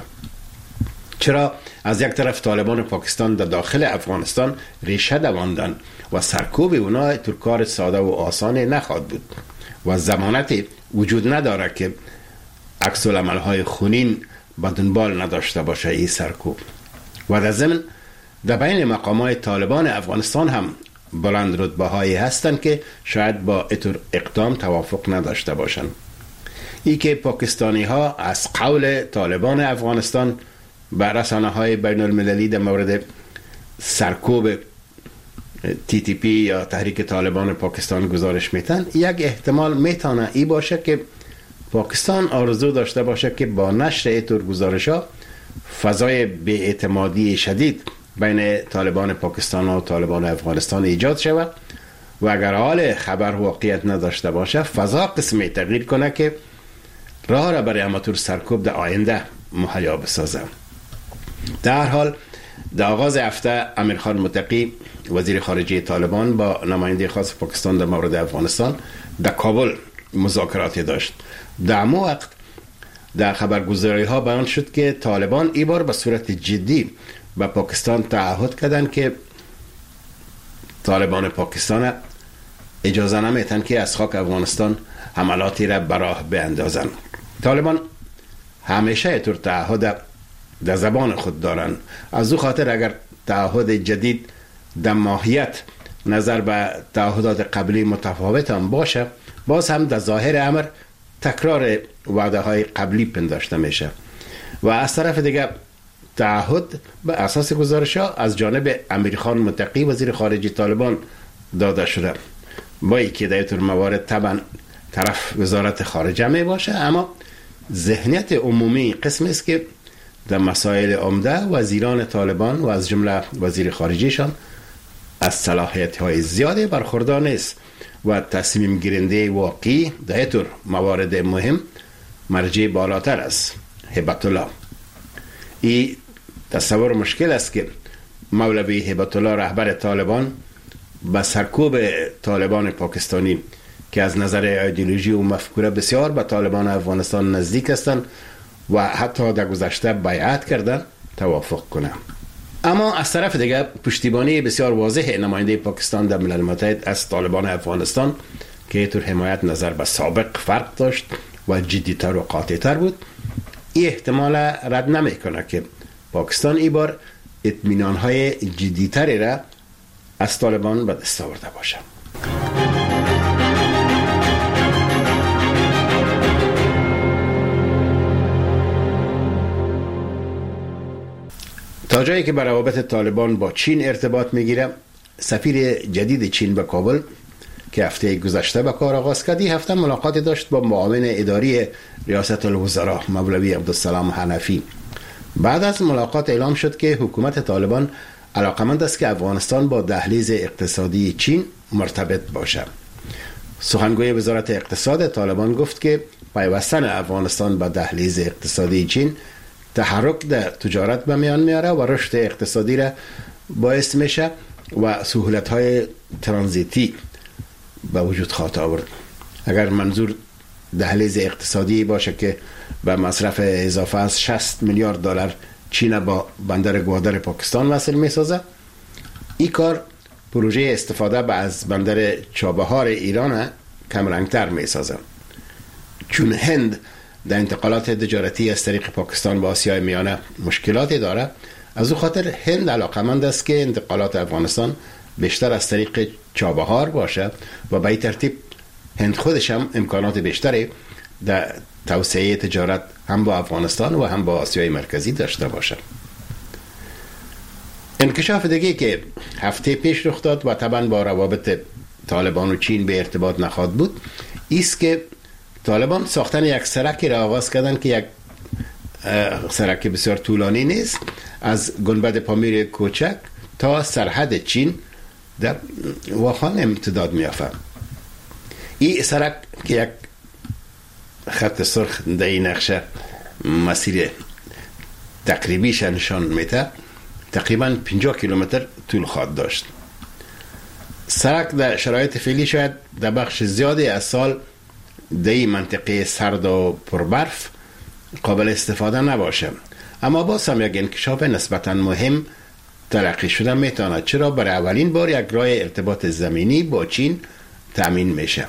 چرا از یک طرف طالبان پاکستان در داخل افغانستان ریشه دواندن و سرکوب اونا تو کار ساده و آسان نخواهد بود و ضمانتی وجود نداره که عکس العمل‌های خونین با دنبال نداشته باشه این سرکوب. و در ضمن در بین مقامات طالبان افغانستان هم بلند رتبه هایی هستند که شاید با اتر اقدام توافق نداشته باشند. ای که پاکستانی ها از قول طالبان افغانستان به رسانه های بین المللی در مورد سرکوب TTP یا تحریک طالبان پاکستان گزارش میتن، یک احتمال میتونه ای باشه که پاکستان آرزو داشته باشه که با نشر اتر گزارش ها فضای بی‌اعتمادی شدید بین طالبان پاکستان و طالبان افغانستان ایجاد شود و اگر حال خبر واقعیت نداشته باشه فضا قسمی تغییر کنه که راه را برای اماتور سرکوب در آینده مهیا بسازه. در حال در آغاز هفته امیر خان متقی وزیر خارجه طالبان با نماینده خاص پاکستان در مورد افغانستان در کابل مذاکراتی داشت. در همون وقت در خبرگزاری ها بیان شد که طالبان این بار به صورت جدی به پاکستان تعهد کردن که طالبان پاکستان اجازه نمیتن که از خاک افغانستان حملاتی را براه بیندازن. طالبان همیشه اینطور تعهد در زبان خود دارن، از او خاطر اگر تعهد جدید در ماهیت نظر به تعهدات قبلی متفاوت هم باشه، باز هم در ظاهر امر تکرار وعده های قبلی پنداشته میشه و از طرف دیگه تعهد به اساس گزارش ها از جانب امیر خان متقی وزیر خارجه طالبان داده شده، با اینکه در این موارد طبعا طرف وزارت خارجه می باشه، اما ذهنیت عمومی قسم است که در مسائل عمده وزیران طالبان و از جمله وزیر خارجیشان از صلاحیت های زیاده برخوردار نیست و تصمیم گیرنده واقعی در اینطور موارد مهم مرجع بالاتر است، هیبت الله. این تصور مشکل است که مولوی هیبت الله رهبر طالبان به سرکوب طالبان پاکستانی که از نظر ایدئولوژی و مفکوره بسیار به طالبان افغانستان نزدیک هستند و حتی در گذشته بیعت کردن توافق کنه. اما از طرف دیگر پشتیبانی بسیار واضح نماینده پاکستان در ملل متحد از طالبان افغانستان که اینطور حمایت نظر به سابق فرق داشت و جدیتر و قاطعتر بود، این احتمال رد نمیکنه که پاکستان این بار اطمینان‌های جدیتری را از طالبان به دست آورده باشه. تا جایی که به روابط طالبان با چین ارتباط میگیره، سفیر جدید چین به کابل که هفته گذشته به کار آغاز کرد، این هفته ملاقات داشت با معاون اداری ریاست الوزراء مولوی عبدالسلام حنفی. بعد از ملاقات اعلام شد که حکومت طالبان علاقمند است که افغانستان با دهلیز اقتصادی چین مرتبط باشه. سخنگوی وزارت اقتصاد طالبان گفت که پیوستن افغانستان با دهلیز اقتصادی چین تحرک در تجارت به میان میاره و رشد اقتصادی را باعث میشه و سهولت‌های ترانزیتی به وجود خواهد آورد. اگر منظور دهلیز اقتصادی باشه که به مصرف اضافه از 60 میلیارد دلار چین با بندر گوادر پاکستان وصل میسازه، این کار پروژه استفاده از بندر چابهار ایران کمرنگتر میسازه. چون هند در انتقالات تجارتی از طریق پاکستان به آسیای میانه مشکلاتی داره، از او خاطر هند علاقمند است که انتقالات افغانستان بیشتر از طریق چابهار باشه و به این ترتیب هند خودش هم امکانات بیشتری در توسعه تجارت هم با افغانستان و هم با آسیای مرکزی داشته باشه. انکشاف دیگه که هفته پیش رخ داد و طبعا با روابط طالبان و چین به ارتباط نخواهد بود، ایست که طالبان ساختن یک سرکی را آغاز کردن که یک سرک بسیار طولانی نیست، از گنبد پامیر کوچک تا سرحد چین در واخان امتداد میافت. این سرک که یک خط سرخ در این نقشه مسیر تقریبیش نشان میده، تقریبا 50 کیلومتر طول خواهد داشت. سرک در شرایط فعلی شاید در بخش زیادی از سال در این منطقه سرد و پربرف قابل استفاده نباشه، اما باز هم یک انکشاف نسبتا مهم تلقی شده میتونه، چرا برای اولین بار یک راه ارتباط زمینی با چین تأمین میشه.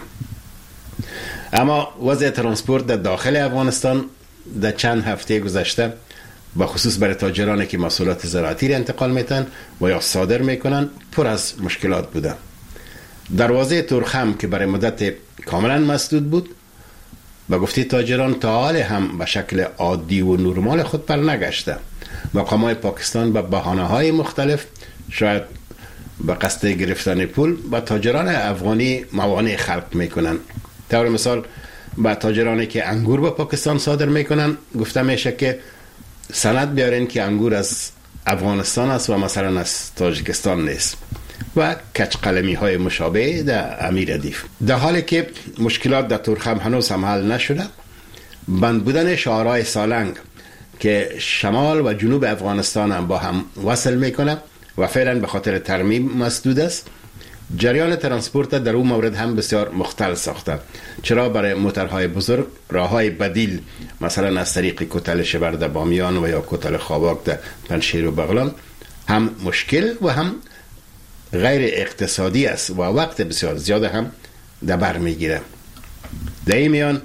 اما وضع ترانسپورت در داخل افغانستان در چند هفته گذشته به خصوص برای تاجرانی که محصولات زراعتی را انتقال میتن و یا صادر میکنن پر از مشکلات بوده. دروازه تورخم که برای مدت کاملا مسدود بود، به گفته تاجران تا حال هم به شکل عادی و نرمال خود برنگشته. مقامات پاکستان به بهانه‌های مختلف، شاید به قصد گرفتن پول، به تاجران افغانی موانع خلق میکنن. طور مثال به تاجرانی که انگور به پاکستان صادر میکنن گفته میشه که سند بیارین که انگور از افغانستان است و مثلا از تاجیکستان نیست و کج قلمی های مشابه در امیر ردیف. در حالی که مشکلات در تورخم هنوز هم حل نشده، بند بودن شاهراه سالنگ که شمال و جنوب افغانستان هم با هم وصل میکنه و فعلا به خاطر ترمیم مسدود است، جریان ترانسپورت در اون مورد هم بسیار مختل ساخته، چرا برای موترهای بزرگ راههای بدیل مثلا از طریق کوتل شبرد بامیان و یا کوتل خواباک در پنشیر و بغلان هم مشکل و هم غیر اقتصادی است و وقت بسیار زیاده هم در بر میگیره. در این میان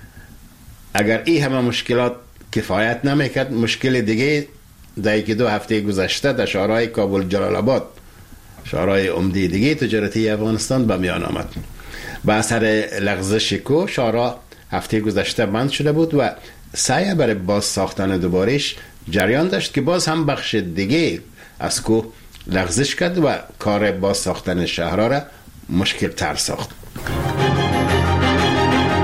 اگر این همه مشکلات کفایت نمیکرد، مشکل دیگه در 1-2 هفته گذشته در شهرهای کابل جلال آباد، شهرهای عمده دیگه تجارتی افغانستان به میان آمد. به اثر لغزش کو شهرها هفته گذشته بند شده بود و سعی برای باز ساختن دوبارش جریان داشت که باز هم بخش دیگه از کو لغزش کرد و کار باز ساختن شهرها را مشکل تر ساخت.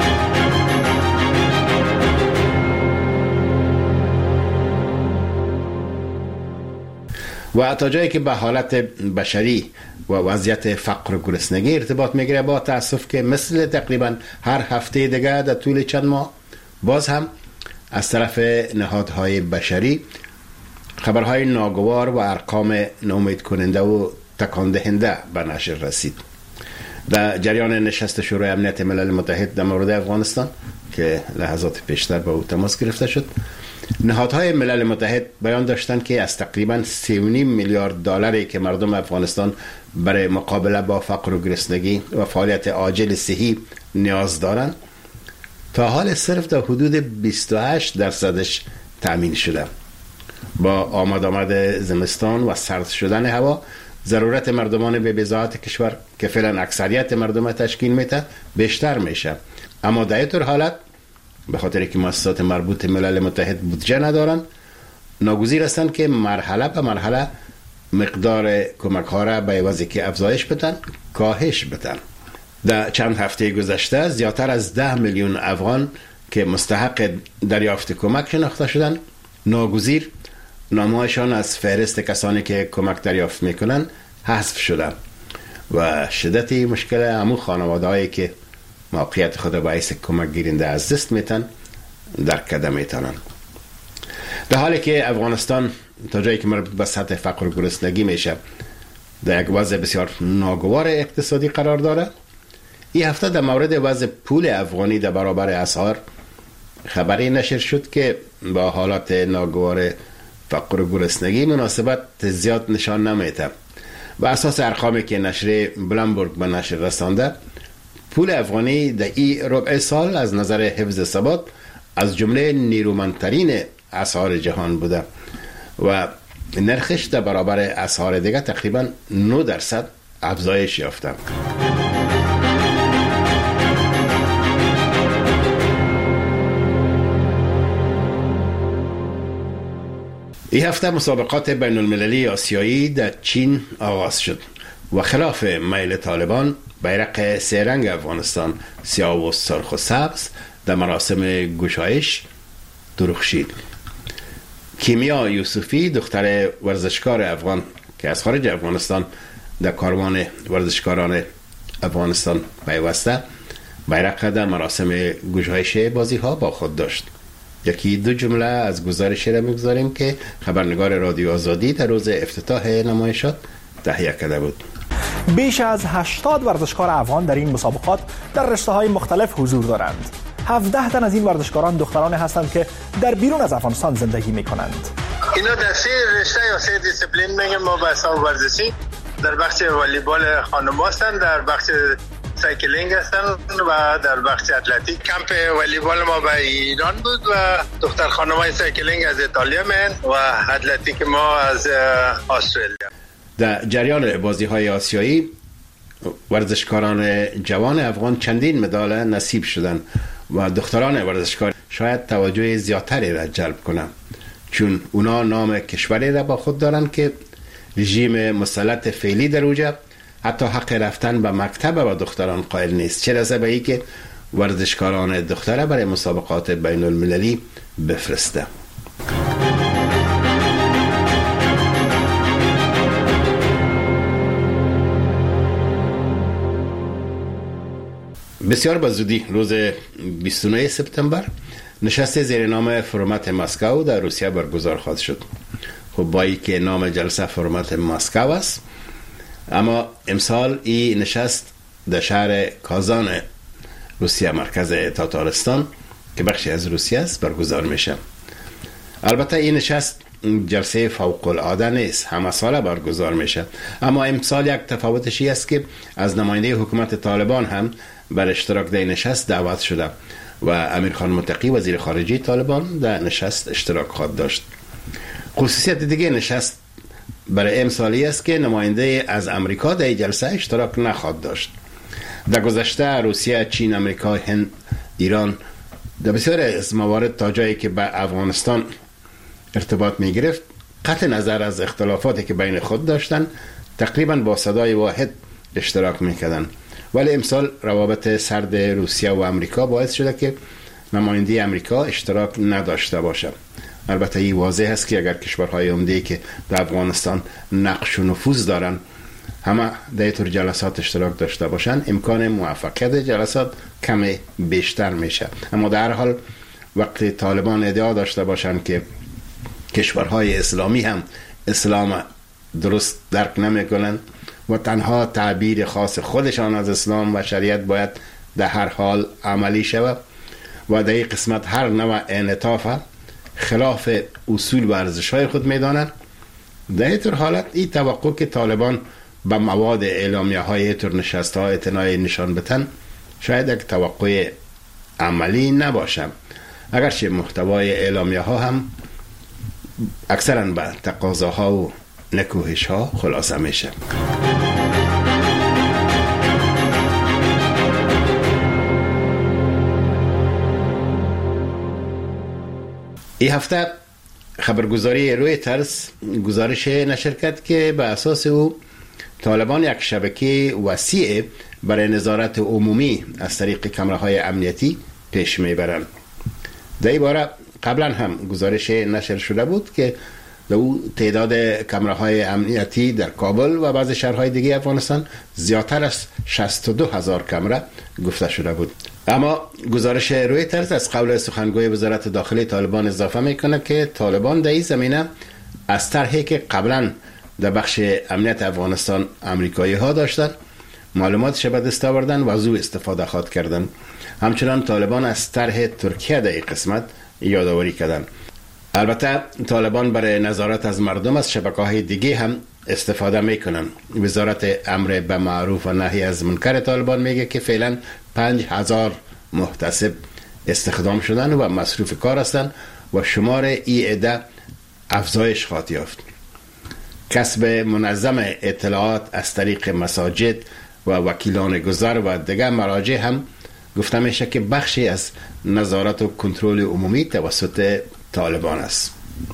و تا جایی که به حالت بشری و وضعیت فقر و گرسنگی ارتباط میگیره، با تاسف که مثل تقریبا هر هفته دیگه در طول چند ماه باز هم از طرف نهادهای بشری خبرهای ناگوار و ارقام ناامید کننده و تکان دهنده به نشر رسید. در جریان نشست شورای امنیت ملل متحد در مورد افغانستان که لحظات پیشتر با او تماس گرفته شد، نهادهای ملل متحد بیان داشتند که از تقریبا 3.5 میلیارد دلاری که مردم افغانستان برای مقابله با فقر و گرسنگی و فعالیت عاجل صحی نیاز دارند، تا حال صرف در حدود 28% تأمین شده. با آمد زمستان و سرد شدن هوا، ضرورت مردمان به بضاعت کشور که فعلا اکثریت مردم تشکیل میده بیشتر میشه. اما در این حالت به خاطر که مؤسسات مربوط ملل متحد بودجه ندارن، ناگزیر هستند که مرحله به مرحله مقدار کمک ها را به عوضی که افزایش بدن کاهش بدن. در چند هفته گذشته زیادتر از 10 میلیون افغان که مستحق دریافت کمک شناخته شدند، ناگزیر نامه‌هایشان از فهرست کسانی که کمک دریافت میکنن حذف شده و شدت مشکل همون خانواده‌هایی که موقعیت خود را باعث کمک گیرنده از دست میتن در کده میتونن. در حالی که افغانستان تا جایی که مربوط به سطح فقر و گرسنگی میشه در یک وضع بسیار ناگوار اقتصادی قرار داره، این هفته در مورد وضع پول افغانی در برابر اسعار خبری نشر شد که با حالات ناگوار فقر و گرسنگی مناسبت زیاد نشان نمیده. و اساس ارقامی که نشر بلومبرگ به نشر رسانده، پول افغانی در این ربع سال از نظر حفظ ثبات از جمله نیرومندترین اسعار جهان بوده و نرخش در برابر اسعار دیگه تقریبا 9% افزایش یافته. این هفته مسابقات بین المللی آسیایی در چین آغاز شد و خلاف میل طالبان بیرق سه رنگ افغانستان، سیاه و سرخ و سبز، در مراسم گشایش درخشید. کیمیا یوسفی، دختر ورزشکار افغان که از خارج افغانستان در کاروان ورزشکاران افغانستان پیوسته، بیرق در مراسم گشایش بازی ها با خود داشت. یکی دو جمله از گزارشی را میگذاریم که خبرنگار رادیو آزادی در روز افتتاح نمایشات تهیه کرده بود. بیش از 80 ورزشکار افغان در این مسابقات در رشته‌های مختلف حضور دارند. 17 تن از این ورزشکاران دختران هستند که در بیرون از افغانستان زندگی می‌کنند. اینا در سه رشته یا سه دیسیپلین میگم ما به حساب ورزشی، در بخش والیبال خانم هستند، در بخش سایکلینگ هستن و در بخش اتلتیک. کمپ والیبال ما به ایران بود و دختر خانمای سایکلینگ از ایتالیا و اتلتیک ما از استرالیا. در جریان بازی‌های آسیایی ورزشکاران جوان افغان چندین مدال نصیب شدند و دختران ورزشکار شاید توجه زیادتری را جلب کنند، چون اونا نام کشوری را با خود دارند که رژیم مسلط فعلی در اوجه حتی حق رفتن به مکتب و دختران قائل نیست، چه رسه به ای که ورزشکاران دختره برای مسابقات بین المللی بفرسته. بسیار به زودی روز 29 سپتامبر نشست زیر نام فرمت مسکو در روسیه برگزار خواهد شد. خب با ای که نام جلسه فرمت مسکو است، اما امسال این نشست در شهر کازان روسیه، مرکز تاتارستان که بخشی از روسیه است، برگزار میشه. البته این نشست جلسه فوق العاده نیست، همه ساله برگزار میشه، اما امسال یک تفاوتش است که از نماینده حکومت طالبان هم بر اشتراک در نشست دعوت شده و امیرخان متقی وزیر خارجه طالبان در نشست اشتراک خواهد داشت. خصوصیت دیگه نشست برای امسالی است که نماینده از امریکا در جلسه اشتراک نخواهد داشت. در گذشته روسیه، چین، امریکا، هند، ایران در بسیار از موارد تا جایی که به افغانستان ارتباط می گرفت قطع نظر از اختلافاتی که بین خود داشتن تقریبا با صدای واحد اشتراک می کردن، ولی امسال روابط سرد روسیه و امریکا باعث شده که نماینده امریکا اشتراک نداشته باشه البته این واضح است که اگر کشورهای عمده که در افغانستان نقش و نفوذ دارن همه در طور جلسات اشتراک داشته باشن، امکان موفقیت جلسات کم بیشتر میشه. اما در حال وقتی طالبان ادعا داشته باشن که کشورهای اسلامی هم اسلام درست درک نمیکنن و تنها تعبیر خاص خودشان از اسلام و شریعت باید در هر حال عملی شود و در این قسمت هر نوع انعطاف خلاف اصول و ارزش‌های خود میدانند، در این طور حالت این توقع که طالبان به مواد اعلامیه های طور نشست ها اعتنای نشان بتن شاید یک توقع عملی نباشه، اگرچه محتوای اعلامیه ها هم اکثرا به تقاضاها و نکوهش ها خلاصه میشه. این هفته خبرگزاری رویترز گزارش نشر کرد که به اساس او طالبان یک شبکه وسیع برای نظارت عمومی از طریق کامراهای امنیتی پیش میبرند. در این باره قبلا هم گزارش نشر شده بود که در او تعداد کامراهای امنیتی در کابل و بعض شهرهای دیگه افغانستان زیادتر از 62,000 کامرا گفته شده بود. اما گزارش رویترز از قول سخنگوی وزارت داخلی طالبان اضافه میکنه که طالبان در این زمینه از طرحی که قبلا در بخش امنیت افغانستان امریکایی ها داشتن معلوماتش به دست آوردن و از او استفاده خواد کردن. همچنان طالبان از طرح ترکیه در این قسمت یادآوری کردن. البته طالبان برای نظارت از مردم از شبکه‌های دیگه هم استفاده میکنن. وزارت امر به معروف و نهی از منکر طالبان میگه که فعلا 5,000 محتسب استخدام شدن و مصروف کار هستند و شمار این عده افزایش خواهد یافت. کسب منظم اطلاعات از طریق مساجد و وکیلان گذر و دیگر مراجع هم گفته میشه که بخشی از نظارت و کنترل عمومی توسط طالبان است.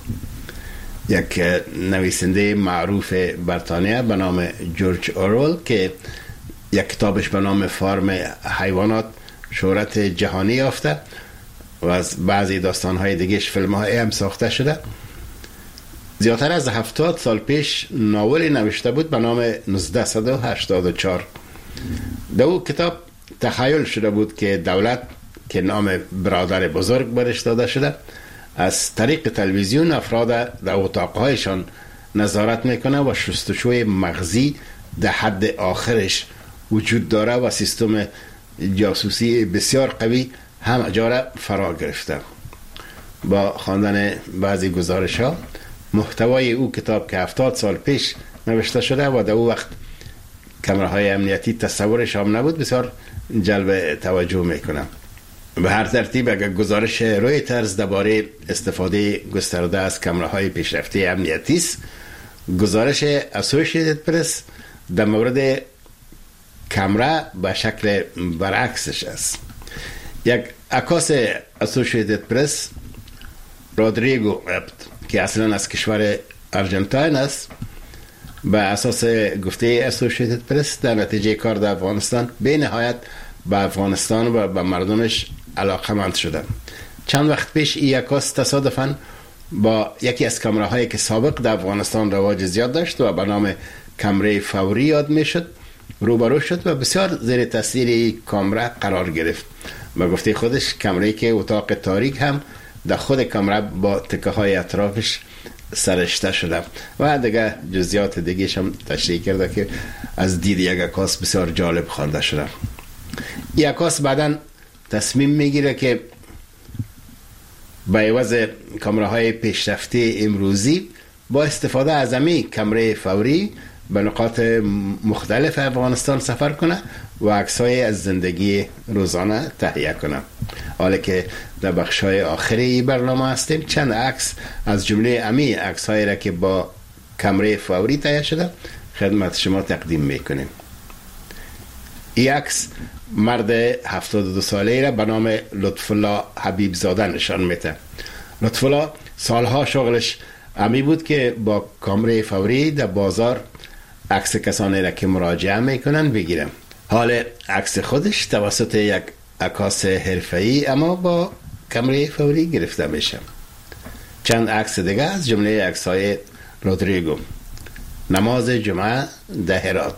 یک نویسنده معروف بریتانیا به نام جورج اورول که یک کتابش به نام فارم حیوانات شهرت جهانی یافته و از بعضی داستانهای دیگهش فیلم‌های هم ساخته شده، زیادتر از 70 سال پیش ناولی نوشته بود به نام 1984. در او کتاب تخیل شده بود که دولت که نام برادر بزرگ برش داده شده از طریق تلویزیون افراد در اتاقهایشان نظارت میکنه و شستشوی مغزی در حد آخرش وجود داره و سیستم جاسوسی بسیار قوی هم جاره فرا گرفته. با خواندن بعضی گزارش ها محتوای او کتاب که 70 سال پیش نوشته شده و در او وقت کامراهای امنیتی تصورش هم نبود بسیار جلب توجه میکنه. به هر ترتیب اگر گزارش رویترز درباره استفاده گسترده از کامراهای پیشرفته امنیتی است، گزارش اسوسییتد پرس در مورد کامرا به شکل برعکسش است. یک عکاس اسوسییتد پرس رودریگو ابت که اصلا از کشور ارژانتین است، به اساس گفته اسوسییتد پرس در نتیجه کار در افغانستان به نهایت به افغانستان و به مردمش علاقمند شده. چند وقت پیش این عکاس تصادفاً با یکی از کامراهایی که سابق در افغانستان رواج زیاد داشت و به نام کامرای فوری یاد میشد روبرو شد و بسیار زیر تاثیر کامرا قرار گرفت. به گفته خودش کامرایی که اتاق تاریک هم در خود کامرا با تکه های اطرافش سرشته شده و دیگه جزئیات دیگه‌ش هم تشریح کرده که از دید یک عکاس بسیار جالب خوانده شده. این عکاس بعداً تصمیم میگیره که با عوض کامراهای پیشرفته امروزی با استفاده از همین کامرای فوری به نقاط مختلف افغانستان سفر کنه و عکس‌های از زندگی روزانه تهیه کنه. حالا که در بخش‌های آخری برنامه هستیم چند عکس از جمله امی عکس‌هایی را که با کامرای فوری تهیه شده خدمت شما تقدیم میکنیم. این عکس مرد 72 ساله را به نام لطفالله حبیب زاده نشان میده. لطفالله سالها شغلش امی بود که با کامرای فوری در بازار عکس کسانی را که مراجعه میکنن بگیرم. حال عکس خودش توسط یک عکاس حرفه‌ای اما با کامرای فوری گرفته میشه. چند عکس دیگه از جمله عکس‌های رودریگو. نماز جمعه در هرات.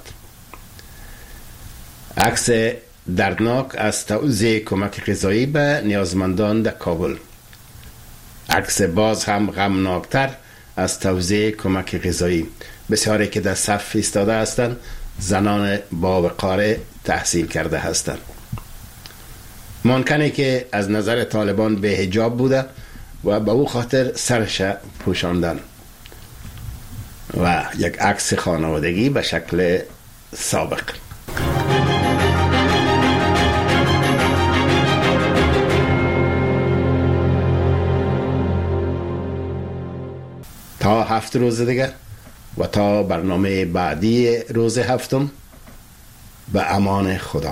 عکس دردناک از توزیع کمک غذایی به نیازمندان در کابل. عکس باز هم غمناکتر از توزیع کمک غذایی. بسیاری که در صف ایستاده هستند زنان با وقار تحصیل کرده هستند. ممکنه که از نظر طالبان به حجاب بوده و به او خاطر سرش پوشاندن و یک عکس خانوادگی به شکل سابق. تا 7 روز دیگه و تا برنامه بعدی روز هفتم، به امان خدا.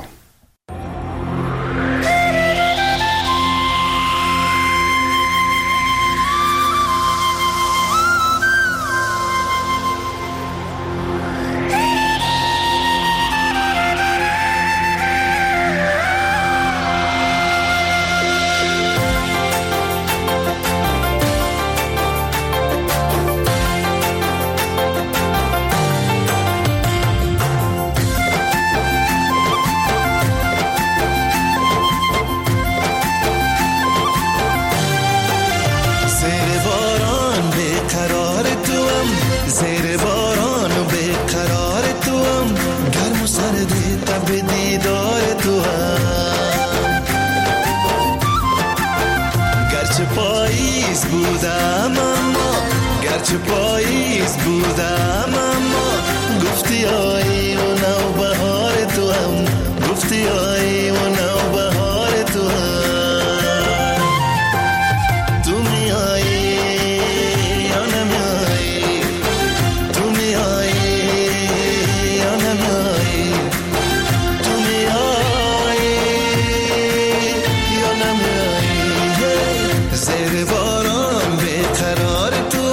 گرچه پاییز بودم اما گفتی آیی و نو بهار تو هم، گفتی آیی و نو بهار تو هم. تو می آیی یا نمی آیی، تو می آیی یا نمی آیی، تو می آیی یا نمی آیی. زیر باران بیقرار تو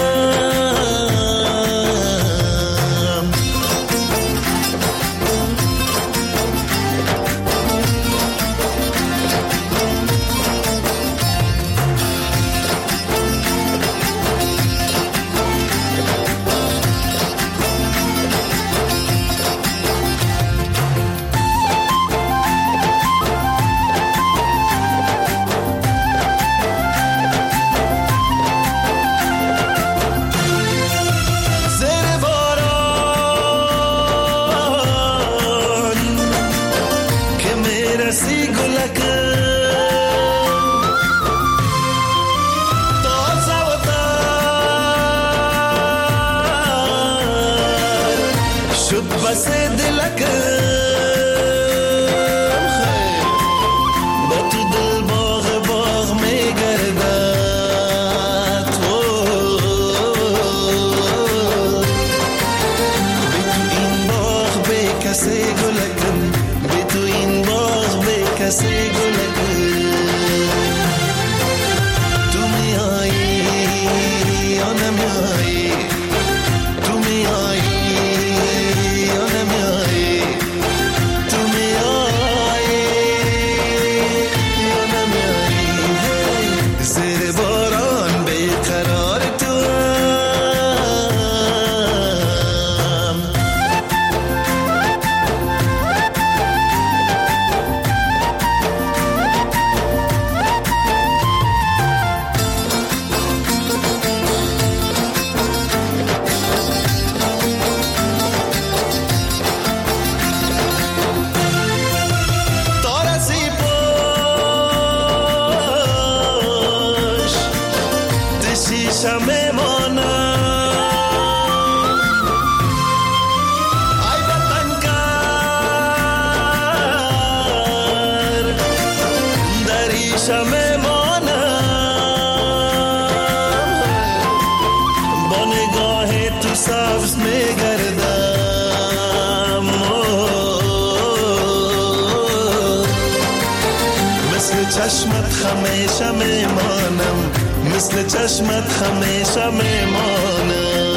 چشمت همیشه میمانم، مثل چشمت همیشه میمانم.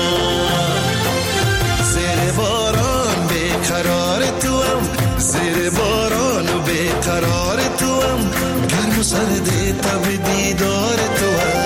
زیر باران بیقرار تو هم، زیر باران و بیقرار تو هم، گرم و سرد تب دیدار تو هم.